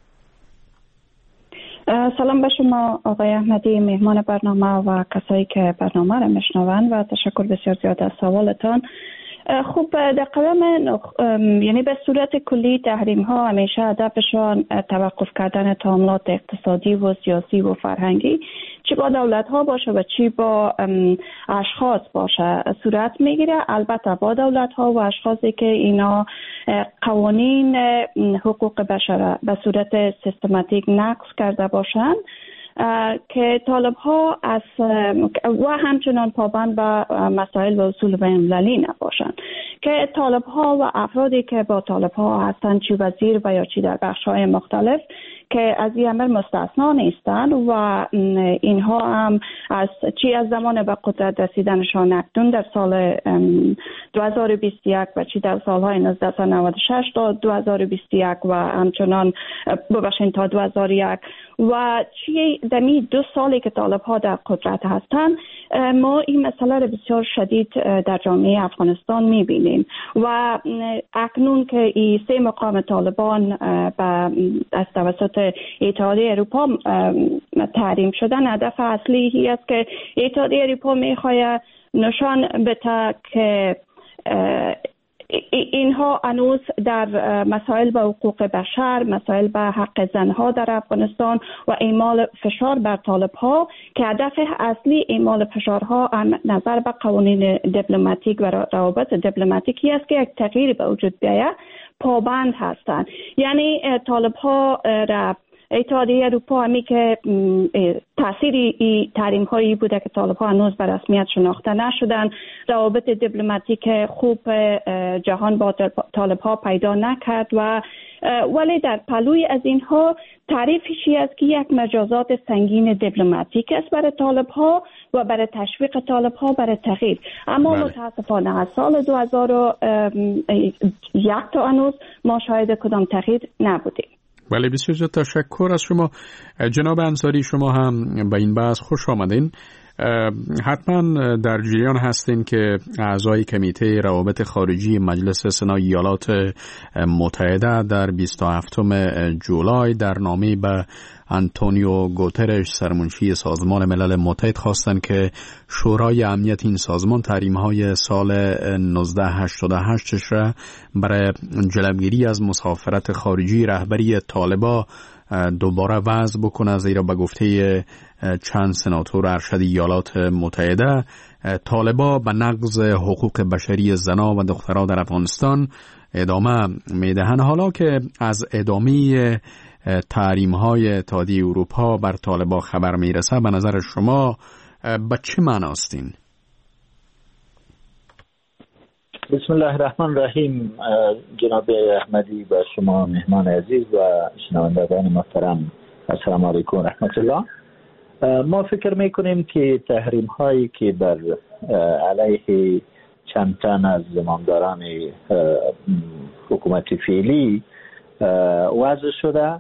سلام به شما آقای احمدی، مهمان برنامه و کسایی که برنامه را میشنوند و تشکر بسیار زیاد از سوالتان. خب در قدم یعنی به صورت کلی تحریم ها همیشه هدفشان توقف کردن تعاملات اقتصادی و سیاسی و فرهنگی چی با دولت ها باشه و چی با اشخاص باشه صورت میگیره. البته با دولت ها و اشخاصی که اینا قوانین حقوق بشر به صورت سیستماتیک نقض کرده باشند که طالب ها از و همچنان پابند به مسائل و اصول بین‌المللی نباشند، که طالب ها و افرادی که با طالب ها هستند چی وزیر و یا چی در بخش های مختلف که از این امر مستثنا نیستند و اینها هم از چی از زمان به قدرت رسیدنشان اکنون در سال دو هزار و بیست و یک و چی در سالهای هزار و نهصد و نود و شش تا دو هزار و بیست و یک و همچنان ببخشید تا دو هزار و یک و چی دمی دو سالی که طالب ها در قدرت هستند ما این مسئله را بسیار شدید در جامعه افغانستان میبینیم و اکنون که این سه مقام طالبان از توسط اتحادیه اروپا تحریم شدن، هدف اصلی هی است که اتحادیه اروپا میخواد نشان بده که اینها هنوز در مسائل به حقوق بشر، مسائل به حق زنها در افغانستان و اعمال فشار بر طالب ها که هدف اصلی اعمال فشارها نظر به قوانین دیپلماتیک و روابط دیپلماتیکی است که یک تغییر به وجود بیاید پابند هستند. یعنی طالب ها را اتحادیه اروپا همی که تأثیری تحریم هایی بوده که طالب ها هنوز به رسمیت شناخته نشدن، روابط دیپلماتیک خوب جهان با طالب ها پیدا نکرد و ولی در پلوی از اینها تعریفی است که یک مجازات سنگین دیپلماتیک است برای طالب ها و برای تشویق طالب ها برای تغییر. اما بله. متاسفانه از سال دو هزار و یک تا هنوز ما شاهد کدام تغییر نبودیم. بله، بسیار زیاد تشکر از شما جناب انصاری. شما هم به این بحث خوش آمدین. حتما در جریان هستین که اعضای کمیته روابط خارجی مجلس سنای ایالات متحده در بیست و هفتم جولای در نامه به آنتونیو گوترش سرمنشی سازمان ملل متحد خواستند که شورای امنیت این سازمان تحریم‌های سال نوزده هشتاد و هشت را برای جلوگیری از مسافرت خارجی رهبری طالبان دوباره وضع بکنه، زیرا به گفته چند سناتور ارشد ایالات متحده طالبان به نقض حقوق بشری زنها و دخترها در افغانستان ادامه میدهند. حالا که از ادامه تحریم های اتحادیه اروپا بر طالبان خبر میرسه، به نظر شما به چه معناست این؟ بسم الله الرحمن الرحیم. جناب احمدی و شما مهمان عزیز و شنوندگان محترم، السلام علیکم و رحمت الله. ما فکر میکنیم که تحریم هایی که بر علیه چند تن از زمامداران حکومت فعلی وضع شده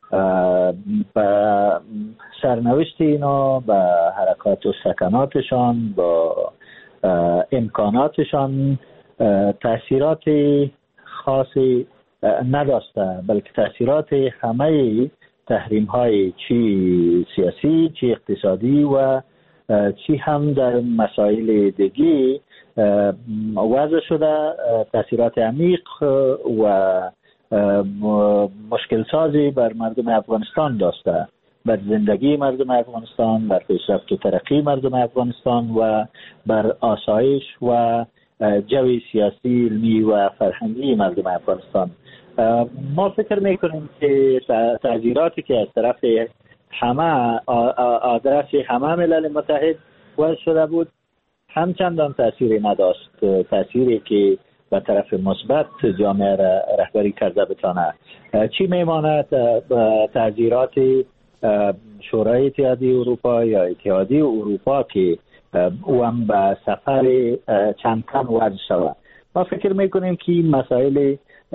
با سرنوشت اینا، با حرکات و سکناتشان، با امکاناتشان تأثیرات خاصی نداشته، بلکه تأثیرات همه تحریم های چی سیاسی، چی اقتصادی و چی هم در مسائل دیگی وضع شده تأثیرات عمیق و مشکل سازی بر مردم افغانستان داشته، بر زندگی مردم افغانستان، بر پیشرفت و ترقی مردم افغانستان و بر آسایش و جوی سیاسی، علمی و فرهنگی مردم افغانستان. ما فکر میکنیم که تغییراتی که از طرف همه آدرس همه ملل متحد وضع شده بود همچندان تأثیری نداشت، تأثیری که به طرف مثبت جامعه را رهبری کرده بتانه. چی میماند تغییرات شورای اتحادیه اروپا یا اتحادیه اروپا که او هم به سفر چند تن وضع شود. ما فکر میکنیم که مسائل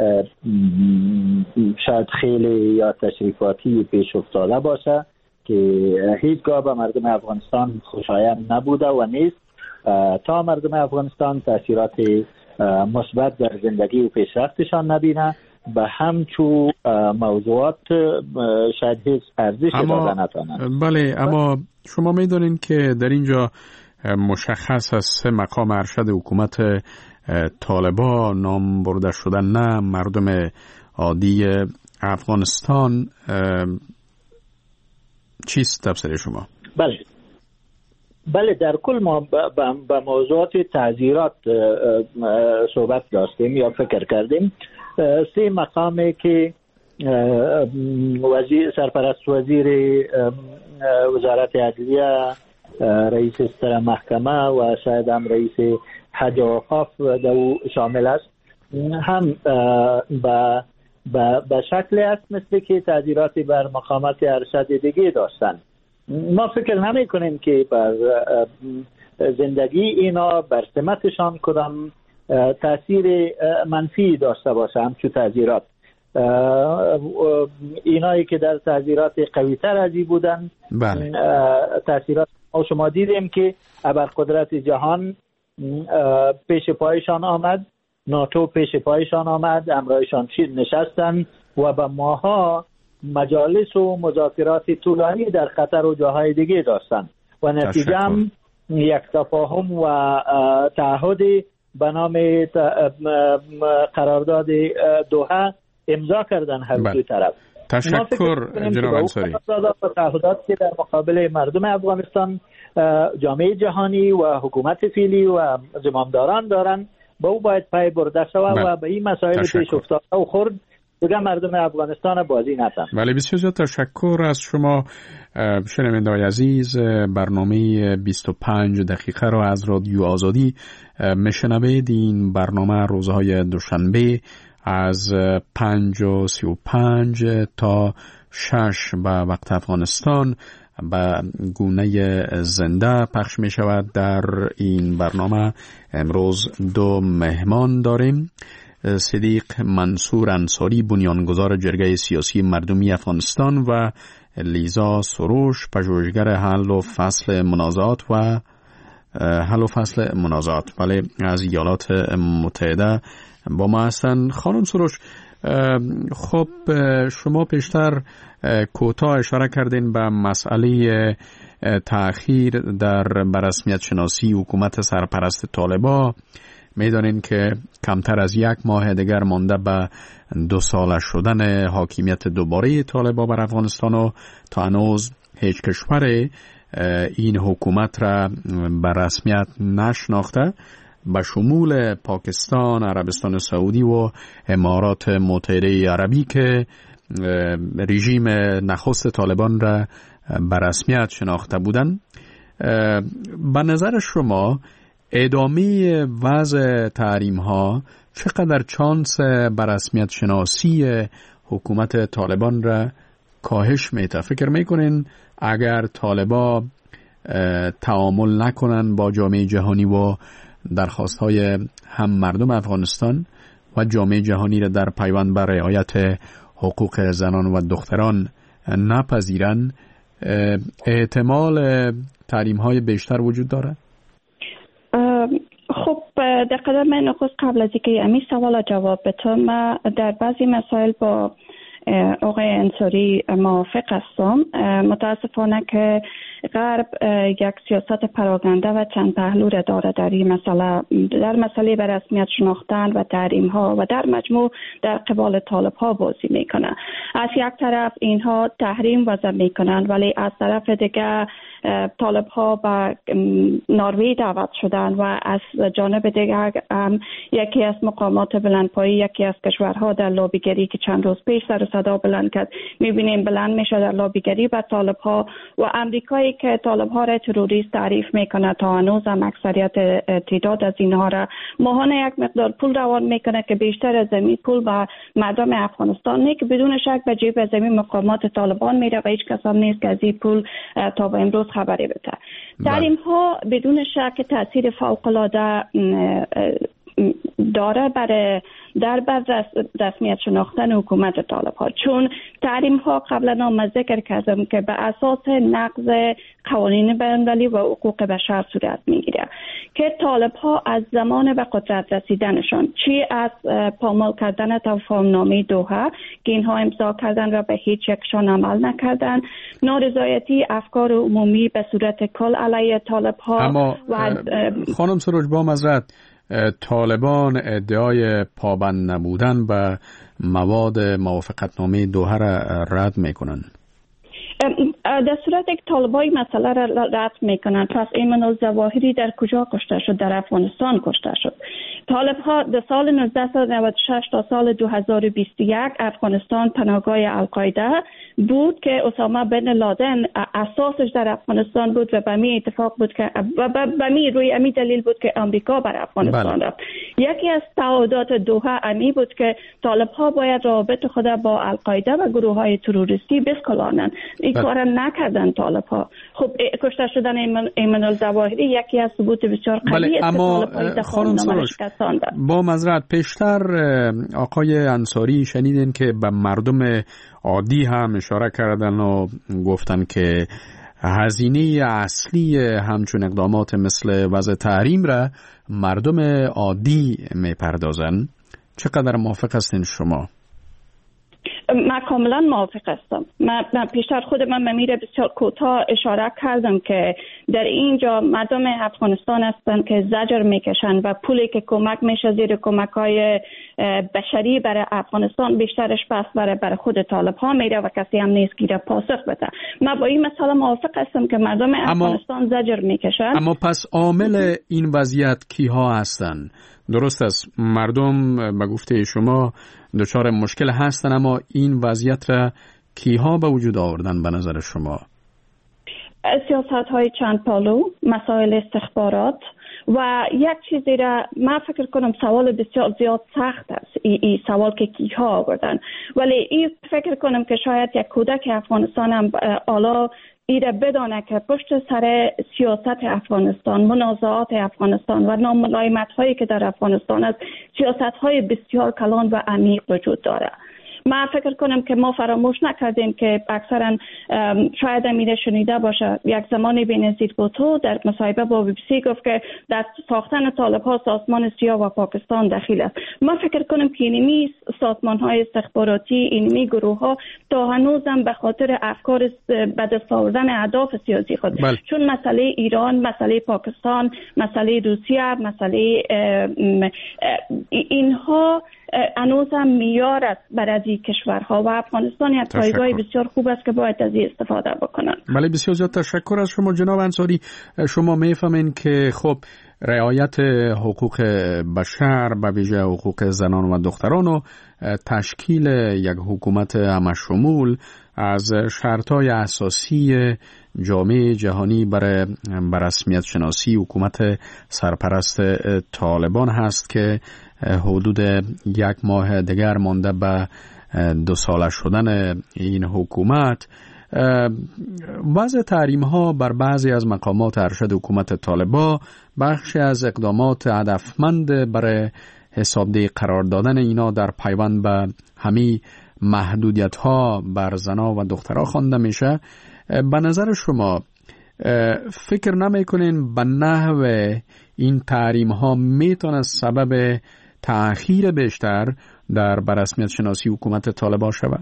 شاید خیلی یا تشریفاتی پیش افتاده باشه که هیچگاه به مردم افغانستان خوشایند نبوده و نیست تا مردم افغانستان تاثیرات مثبت در زندگی و پیشرفتشان نبینه به همچون موضوعات شاید هیچ ارزش داده نتونه. بله، اما شما میدونین که در اینجا مشخص است سه مقام ارشد حکومت طالبان نام برده شدن، نه مردم عادی افغانستان. چیست تفسیر شما؟ بله بله در کل ما به موضوعات تعزیرات صحبت داشتیم یا فکر کردیم. سه مقامی که وزیر سرپرست وزیر وزارت عدلیه، رئیس ستر محکمه و شاید هم رئیس حج و اوقاف دو شامل است، هم به به شکل است مثل که تعزیراتی بر مقامات ارشد دیگه داشتن. ما فکر نمی کنیم که بر زندگی اینا بر سمتشان کدام تاثیر منفی داشته باشه. همچون تعزیرات اینایی که در تعزیرات قوی تر ازی بودن، بله. تاثیرات شما دیدیم که ابرقدرت جهان پیش پایشان آمد، ناتو پیش پایشان آمد، امرایشان نشستن و به ماها مجالس و مذاکرات طولانی در قطر و جاهای دیگه داشتن و نتیجه هم یک تفاهم و تعهد به نام قرارداد دوحه امضا کردن هر دو طرف. تشکر جناب انصاری. تعهدات که در مقابل مردم افغانستان جامعه جهانی و حکومت فعلی و زمامداران دارن با او باید پای برده شود و به این مسائل پیش افتاده و خورد دیگه مردم افغانستان بازی نتن. ولی بسیار زیاد تشکر از شما شنونده‌های عزیز. برنامه بیست و پنج دقیقه را از رادیو آزادی میشنوید. این برنامه روزهای دوشنبه از پنج و سی و پنج تا شش به وقت افغانستان به گونه زنده پخش می شود. در این برنامه امروز دو مهمان داریم. صدیق منصور انصاری، بنیانگذار جرگه سیاسی مردمی افغانستان، و لیزا سروش، پژوهشگر حل و فصل منازعات و حل و فصل منازعات ولی از ایالات متحده با ما هستن. خانم سروش، خب شما پیشتر کوتاه اشاره کردین به مسئله تأخیر در برسمیت شناسی حکومت سرپرست طالبان. میدانین که کمتر از یک ماه دیگر مانده به دو ساله شدن حاکمیت دوباره طالبان بر افغانستان و تا هنوز هیچ کشور این حکومت را به رسمیت نشناخته، به شمول پاکستان، عربستان سعودی و امارات متحده عربی که رژیم نخست طالبان را به رسمیت شناخته بودند. به نظر شما ادامه وضع تحریم ها چقدر چانس به رسمیت شناسی حکومت طالبان را کاهش میده؟ فکر میکنین اگر طالبان تعامل نکنن با جامعه جهانی و درخواست های هم مردم افغانستان و جامعه جهانی را در پیوند بر رعایت حقوق زنان و دختران نپذیرن، احتمال تحریم های بیشتر وجود داره؟ خب در قدم نخست قبل از اینکه امی سوال جواب بدم، من در بعضی مسائل با آقای انصاری موافق هستم. متاسفانه که غرب یک سیاست پراکنده و چند پهلو را داره در این مسئله، در مسئله به رسمیت شناختن و تحریم ها و در مجموع در قبال طالب ها بازی میکنه. از یک طرف اینها تحریم وضع میکنن ولی از طرف دیگه طالب ها به نروژ دعوت شدن و از جانب دیگر هم یکی از مقامات بلندپایه، یکی از کشورها در لابیگری که چند روز پیش سر صدا بلند کرد، میبینیم بلند میشه در لابیگری بر طالب ها و امریکایی که طالب ها را تروریست تعریف میکنه تا هنوز هم اکثریت تعداد از اینها را ماهانه یک مقدار پول روان میکنه که بیشتر از زمین پول به مردم افغانستان نه که بدون شک به جیب از زمین مقامات طالبان میره و هیچ کس هم نیست که از این پول تا به امروز خبری بده. تحریم ها بدون شک تاثیر فوق العاده داره برای در بر رسمیت شناختن حکومت طالب ها، چون تحریم ها قبلا هم ذکر کردم که به اساس نقض قوانین بین‌المللی و حقوق بشر صورت میگیره که طالب ها از زمان به قدرت رسیدنشان، چی از پامال کردن تفاهم‌نامه دوحه که اینها امضا کردن و به هیچ یکشان عمل نکردن، نارضایتی افکار عمومی به صورت کل علیه طالب ها. اما و خانم سروش با معذرت، طالبان ادعای پابند نبودن به مواد موافقتنامه دوحه را رد میکنن. در صورت یک طالبای مسئله را رد میکنن، پس ایمن الظواهری در کجا کشته شد؟ در افغانستان کشته شد. طالب ها در سال نوزده نود و شش تا سال دو هزار و بیست و یک افغانستان پناهگاه القاعده بود که اسامه بن لادن اساسش در افغانستان بود و به می اتفاق بود که و به می روی امی دلیل بود که آمریکا بر افغانستان رفت. یکی از تعهدات دوحه امی بود که طالب ها باید رابط خود با القاعده و گروه های تروریستی بسکلانند. این کار نکردن طالب ها. خب کشته شدن ایمن الظواهری یکی از ثبوت بسیار قوی است که طالب های خانم سروش با معذرت پیشتر آقای انصاری شنیدین که به مردم عادی هم اشاره کردن و گفتن که هزینه اصلی همچون اقدامات مثل وضع تحریم را مردم عادی میپردازن. چقدر موافق هستین شما؟ من کاملا موافق هستم. من پیشتر خود من میره بسیار کوتاه اشاره کردم که در اینجا مردم افغانستان هستند که زجر میکشن و پولی که کمک میشه زیر کمک های بشری برای افغانستان بیشترش پس برای برای خود طالب ها میره و کسی هم نیست که پاسخ بده. من با این مسئله موافق هستم که مردم افغانستان زجر میکشن. اما پس عامل این وضعیت کیها هستند؟ درست است مردم به گفته شما دچار مشکل هستن، اما این وضعیت را کیها به وجود آوردن به نظر شما؟ سیاست های چند پالو، مسائل استخبارات و یک چیزی را من فکر کنم سوال بسیار زیاد سخت است ای, ای سوال که کیها آوردن، ولی این فکر کنم که شاید یک کودک افغانستان هم حالا ایره بدانه که پشت سر سیاست افغانستان، منازعات افغانستان و ناملایمت هایی که در افغانستان است، سیاست های بسیار کلان و عمیق وجود داره. من فکر کنم که ما فراموش نکردیم که اکثرا شاید میره شنیده باشه یک زمانی بینظیر بوتو در مصاحبه با بی بی سی گفت که در ساختن طالب ها سازمان سیا و پاکستان دخیل است. من فکر کنم که اینمی سازمان های استخباراتی، اینمی گروه ها تا هنوزم به خاطر افکار به دست آوردن اهداف سیاسی خود بل. چون مسئله ایران، مسئله پاکستان، مسئله روسیه، مسئله اینها هنوز هم میار است برای کشورها و افغانستان یک پایگاه بسیار خوب است که باید از این استفاده بکنن. بله بسیار زیاد تشکر از شما جناب انصاری. شما میفهمین که خب رعایت حقوق بشر به ویژه حقوق زنان و دختران و تشکیل یک حکومت همشمول از شرطهای اساسی جامعه جهانی برای رسمیت شناسی حکومت سرپرست طالبان هست که حدود یک ماه دیگر مانده به دو ساله شدن این حکومت. وضع تحریم ها بر بعضی از مقامات ارشد حکومت طالبان بخشی از اقدامات هدفمند برای حسابدهی قرار دادن اینا در پیوند به همه محدودیت ها بر زنا و دخترها خوانده میشه. به نظر شما فکر نمی کنین به نحو این تحریم ها میتونه سبب تأخیر بیشتر در بررسمیت شناسی حکومت طالبان شود؟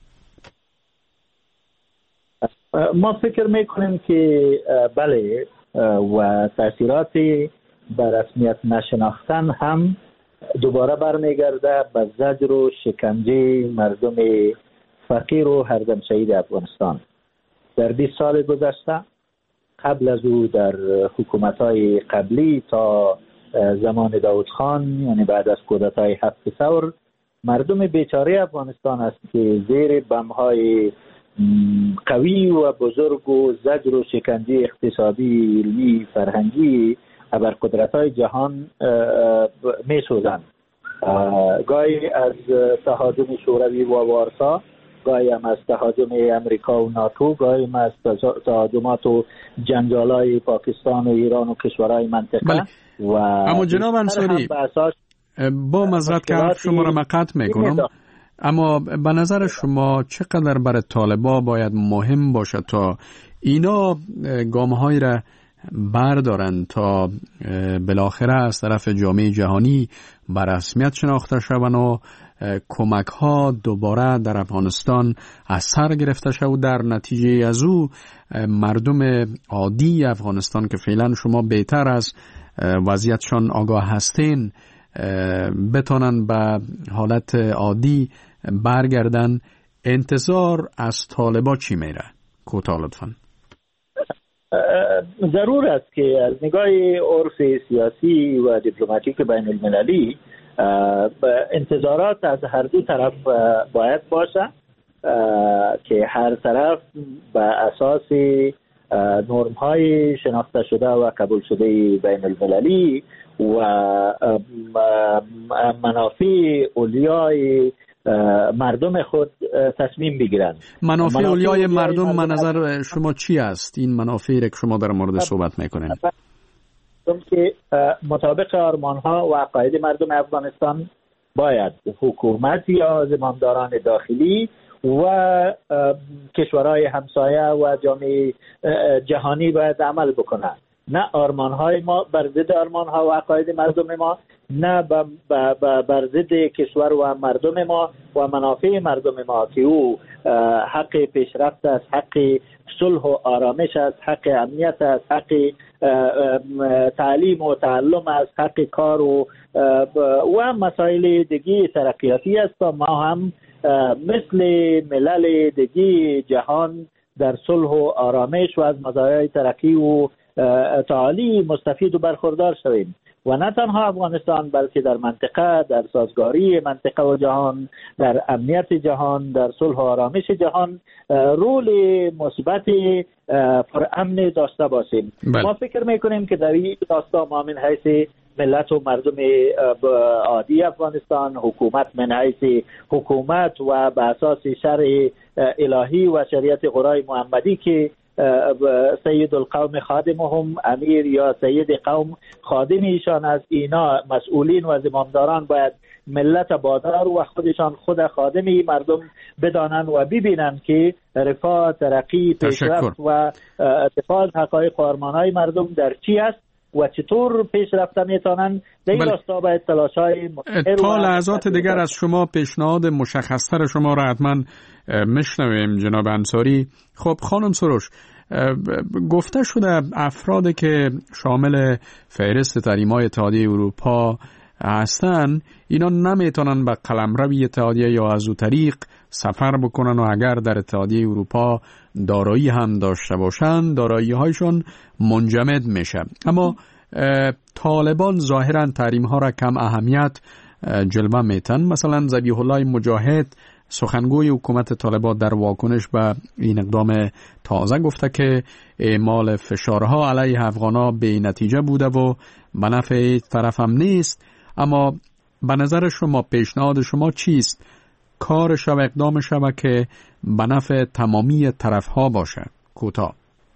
ما فکر میکنیم که بله و تأثیرات بررسمیت نشناختن هم دوباره برمیگرده به زجر و شکنجه مردم فقیر و هردم شهید افغانستان. در بیست سال گذشته قبل از او در حکومت‌های قبلی تا زمان داود خان، یعنی بعد از کودتای هفت ثور، مردم بیچاره افغانستان است که زیر بم‌های قوی و بزرگ و زجر و شکنجه اقتصادی، علمی، فرهنگی ابرقدرت‌های جهان می سوزند. گاهی از تهاجم شوروی و وارسا، گاهی هم از تهاجم امریکا و ناتو، گاهی هم از تهاجمات و جنجال‌های پاکستان و ایران و کشورهای منطقه. بله. و اما جناب انصاری با معذرت که حرف شما را مقطع میکنم، اما به نظر شما چقدر برای طالبا باید مهم باشه تا اینا گام‌هایی را بردارن تا بالاخره از طرف جامعه جهانی به رسمیت شناخته شوند و کمک ها دوباره در افغانستان اثر گرفته شد و در نتیجه از او مردم عادی افغانستان که فعلا شما بهتر از وضعیتشان آگاه هستین بتونن به حالت عادی برگردن. انتظار از طالبا چی میره؟ کوتاه لطفاً. ضرور است که از نگاه عرف سیاسی و دیپلماتیک بین المللی انتظارات از هر دو طرف باید باشه که هر طرف به اساس نرم های شناخته شده و قبول شده بین المللی و منافع اولیای مردم خود تصمیم بگیرند. منافع اولیای مردم من نظر شما چی است؟ این منافعی که شما در مورد صحبت میکنین که مطابق آرمان‌ها و عقاید مردم افغانستان باید حکومت یا زمامداران داخلی و کشورهای همسایه و جامعه جهانی باید عمل بکنند، نه آرمان‌های ما بر ضد آرمان‌ها و عقاید مردم ما، نه بر ضد کشور و مردم ما و منافع مردم ما که او حق پیشرفت است، حق صلح و آرامش است، حق امنیت است، حق تعلیم و تعلم است، حق کار و و مسائل دیگه ترقیاتی است. ما هم مثل ملل دیگه جهان در صلح و آرامش و از مزایای ترقی و تعالی مستفید و برخوردار شویم و نه تنها افغانستان بلکه در منطقه، در سازگاری منطقه و جهان، در امنیت جهان، در صلح و آرامش جهان رول مثبت پرامن داشته باشیم. بل. ما فکر میکنیم که در این داستان ما من حیث ملت و مردم عادی افغانستان، حکومت من حیث حکومت و به اساس شرع الهی و شریعت قرآن محمدی که سید القوم خادمهم، امیر یا سید قوم خادم ایشان از اینا مسئولین و زمامداران باید ملت بادار و خودشان خود خادمی مردم بدانند و ببینند که رفاه، ترقی، پیشرفت و دفاع از حقایق و آرمان‌های مردم در چی است و چطور پیش رفته میتونن. در این راستا باید تلاش‌های تا لحظات دیگر از شما پیشنهاد مشخص‌تر شما را حتما میشنویم جناب انصاری. خب خانم سروش، گفته شده افرادی که شامل فهرست تحریم‌های اتحادیه اروپا هستن اینا نمیتونن به قلمرو اتحادیه یا از او طریق سفر بکنن و اگر در اتحادیه اروپا دارایی هم داشته باشن دارایی هایشون منجمد میشه. اما طالبان ظاهرا تحریم ها را کم اهمیت جلوه میتن. مثلا ذبیح الله مجاهد سخنگوی حکومت طالبان در واکنش به این اقدام تازه گفته که اعمال فشارها علیه افغانا به نتیجه بوده و به نفع طرف هم نیست. اما به نظر شما پیشنهاد شما چیست؟ کار شب اقدام شب که به نفع تمامی طرف ها باشه. کوتاه.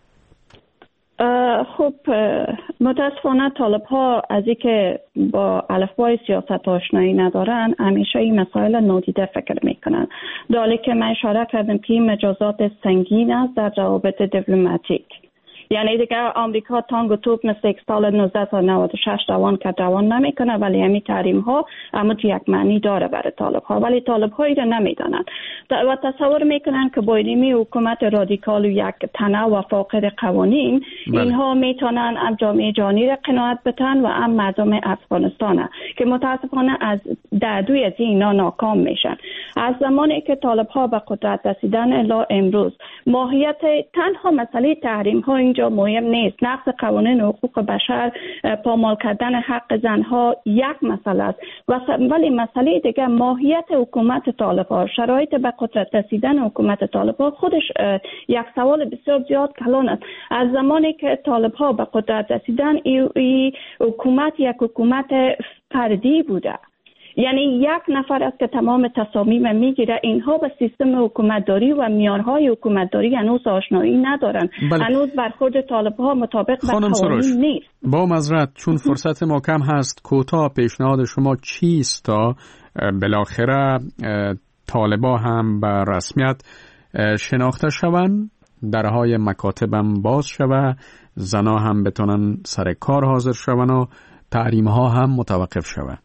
خب متاسفانه طالب ها از اینکه با الفبای سیاست آشنایی ندارن همیشه این مسائل نادیده فکر میکنن. در حالی که من اشاره کردم که این مجازات سنگین است در روابط دیپلماتیک. یعنی دیگه آمریکا تانگ و توپ مثل یک سال نوزده نود و شش دوان که دوان نمیکنه، ولی همین تحریم ها اما تو یک معنی داره برای طالب ها، ولی طالب هایی را نمیدانند و تصور میکنن که با اینمی حکومت رادیکال و یک تنوع و فاقد قوانین بله. اینها میتونن هم جامعه جهانی را قناعت بتن و هم مردم افغانستان که متاسفانه از در دوی از اینا ناکام میشن. از زمانی که طالب ها به قدرت رسیدن الی امروز ماهیت تنها مسئله تحریم ها اینجا مهم نیست. نقض قوانین حقوق بشر، پامال کردن حق زنها یک مسئله است، ولی مسئله دیگه ماهیت حکومت طالبان، شرایط به قدرت رسیدن حکومت طالبان خودش یک سوال بسیار زیاد کلان است. از زمانی که طالبها به قدرت رسیدن ای, ای حکومت یک حکومت فردی بوده. یعنی یک نفر است که تمام تصامیم میگیره. اینها به سیستم حکومتداری و معیارهای حکومتداری هنوز آشنایی ندارن. بله. هنوز برخورد طالب‌ها مطابق با قوانین نیست. با معذرت چون فرصت ما کم هست، کوتاه پیشنهاد شما چیست تا بالاخره طالبا هم به رسمیت شناخته شوند، درهای مکاتبم باز شوه، زنا هم بتونن سر کار حاضر شوند و تحریم ها هم متوقف شوه؟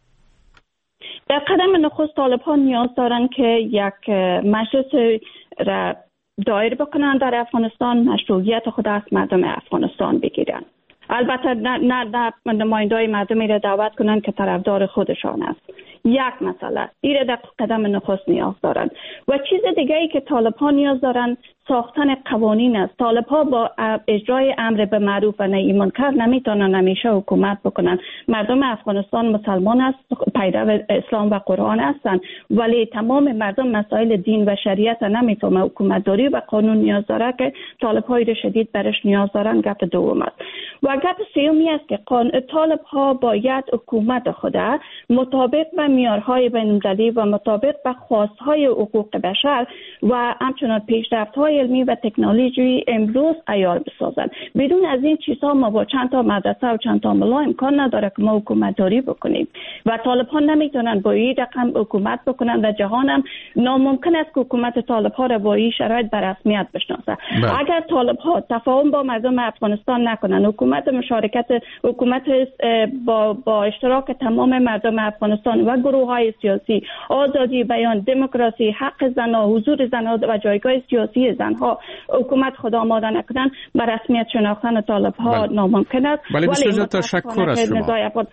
در قدم نخست طالب ها نیاز دارن که یک مجلس را دایر بکنن در افغانستان، مشروعیت خود از مردم افغانستان بگیرن. البته نه نه نمایندای مردمی را دعوت کنن که طرفدار خودشان است. یک مسئله ایره در قدم نخست نیاز دارن. و چیز دیگه ای که طالب ها نیاز دارن ساختن قوانین است. طالب ها با اجرای امر به معروف و نهی منکر نمیتونن همیشه حکومت بکنن. مردم افغانستان مسلمان است، پیرو اسلام و قرآن هستند، ولی تمام مردم مسائل دین و شریعت نمیفهمه. حکومت داری و قانون نیاز داره که طالب های شدید برش نیاز دارن. گپ دوم است. و گپ سومی است که طالب ها باید حکومت خود مطابق با معیارهای بین‌المللی و مطابق با خواستهای حقوق بشر و همچنان پیشرفت‌های علمی و تکنولوژی امروز عیار بسازند. بدون از این چیزها ما با چند تا مدرسه و چند تا ملا امکان نداره که ما حکومت داری بکنیم و طالب ها نمیتونن با این رقم حکومت بکنن و جهان هم ناممکن است که حکومت طالب ها را با این شرایط به رسمیت بشناسه. اگر طالب ها تفاهم با مردم افغانستان نکنن، حکومت مشارکت حکومت با با اشتراک تمام مردم افغانستان و گروه های سیاسی، آزادی بیان، دموکراسی، حق زنها، حضور زنها و جایگاه سیاسی زنها حکومت خود آماده نکنن، به رسمیت شناختن طالب ها ناممکن است. ولی بسیار تشکر از شما.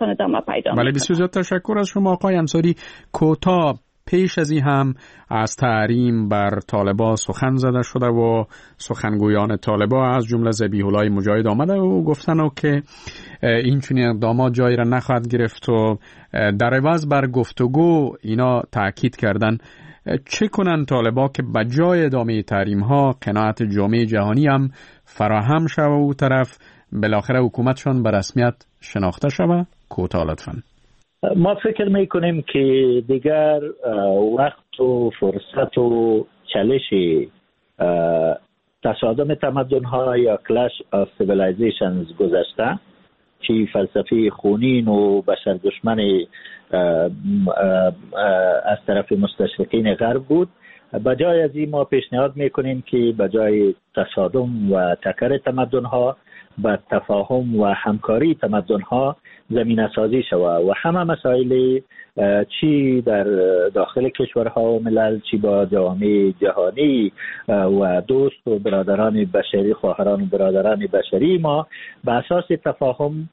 ولی بسیار تشکر از شما آقای انصاری. کوتاه پیش از این هم از تحریم بر طالبا سخن زده شده و سخنگویان طالبا از جمله ذبیح الله مجاهد آمده و گفتن و که این چنین اقدامات جایی را نخواهد گرفت و در عوض بر گفتگو اینا تاکید کردن. چه کنن طالبا که بجای ادامه تحریم ها قناعت جامعه جهانی هم فراهم شوه و او طرف بالاخره حکومتشان به رسمیت شناخته شوه؟ کوتاه لطفاً. ما فکر میکنیم که دیگر وقت و فرصت و چالش تصادم تمدن ها یا کلش آف سیویلایزیشنز گذشته، چی فلسفه خونین و بشر دشمن از طرف مستشرقین غرب بود. بجای از این ما پیشنهاد میکنیم که بجای تصادم و تکر تمدن ها با تفاهم و همکاری تمدن ها زمینه سازی شود و همه مسائل چی در داخل کشورها و ملل، چی با جامعه جهانی و دوست و برادران بشری، خواهران و برادران بشری ما به اساس تفاهم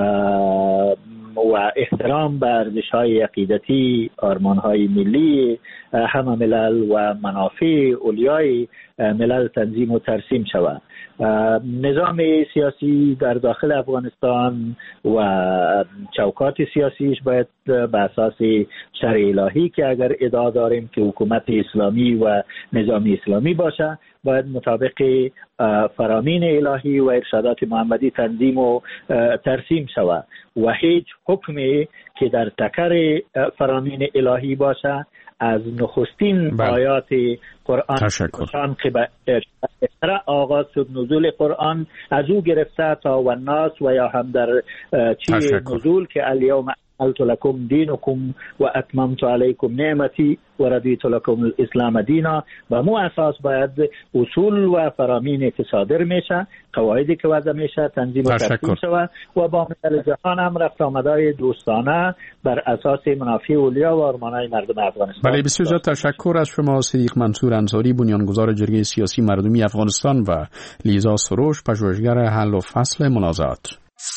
و احترام به ارزش‌های عقیدتی، آرمان‌های ملی همه ملل و منافع اولیای ملل تنظیم و ترسیم شود. نظام سیاسی در داخل افغانستان و چوکات سیاسیش باید به اساس شرع الهی که اگر ادعا داریم که حکومت اسلامی و نظام اسلامی باشه، باید مطابق فرامین الهی و ارشادات محمدی تنظیم و ترسیم شود و هیچ حکمی که در تکر فرامین الهی باشه از نخستین آیات قرآن قرآن که به اقرا آغاز شد نزول قرآن از او گرفته تا و الناس و یا هم در چی نزول که الیوم اکملت لکم دینکم و اتممت علیکم نعمتی و رضیت لکم الاسلام دینا. و مو اساس باید اصول و فرامینی که صادر میشه، قواعدی که وضع میشه تنظیم و ترتیب شود و با ملل جهان هم رفت آمدهای دوستانه بر اساس منافع اولیا و آرمانهای مردم افغانستان. بله، بسیار تشکر از شما صدیق منصور انصاری، بنیانگذار جرگه سیاسی مردمی افغانستان و لیزا سروش، پژوهشگر حل و فصل منازعات.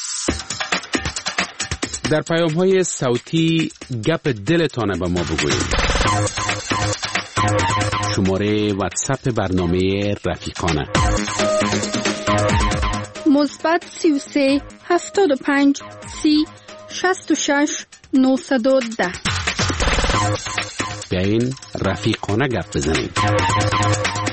در پیام‌های صوتی گپ دلتانه به ما بگویید. شماره واتساپ برنامه رفیقانه مثبت سی و سه هفتاد و پنج سی شصت و شش نهصد و ده. بیاین رفیقانه گپ بزنیم.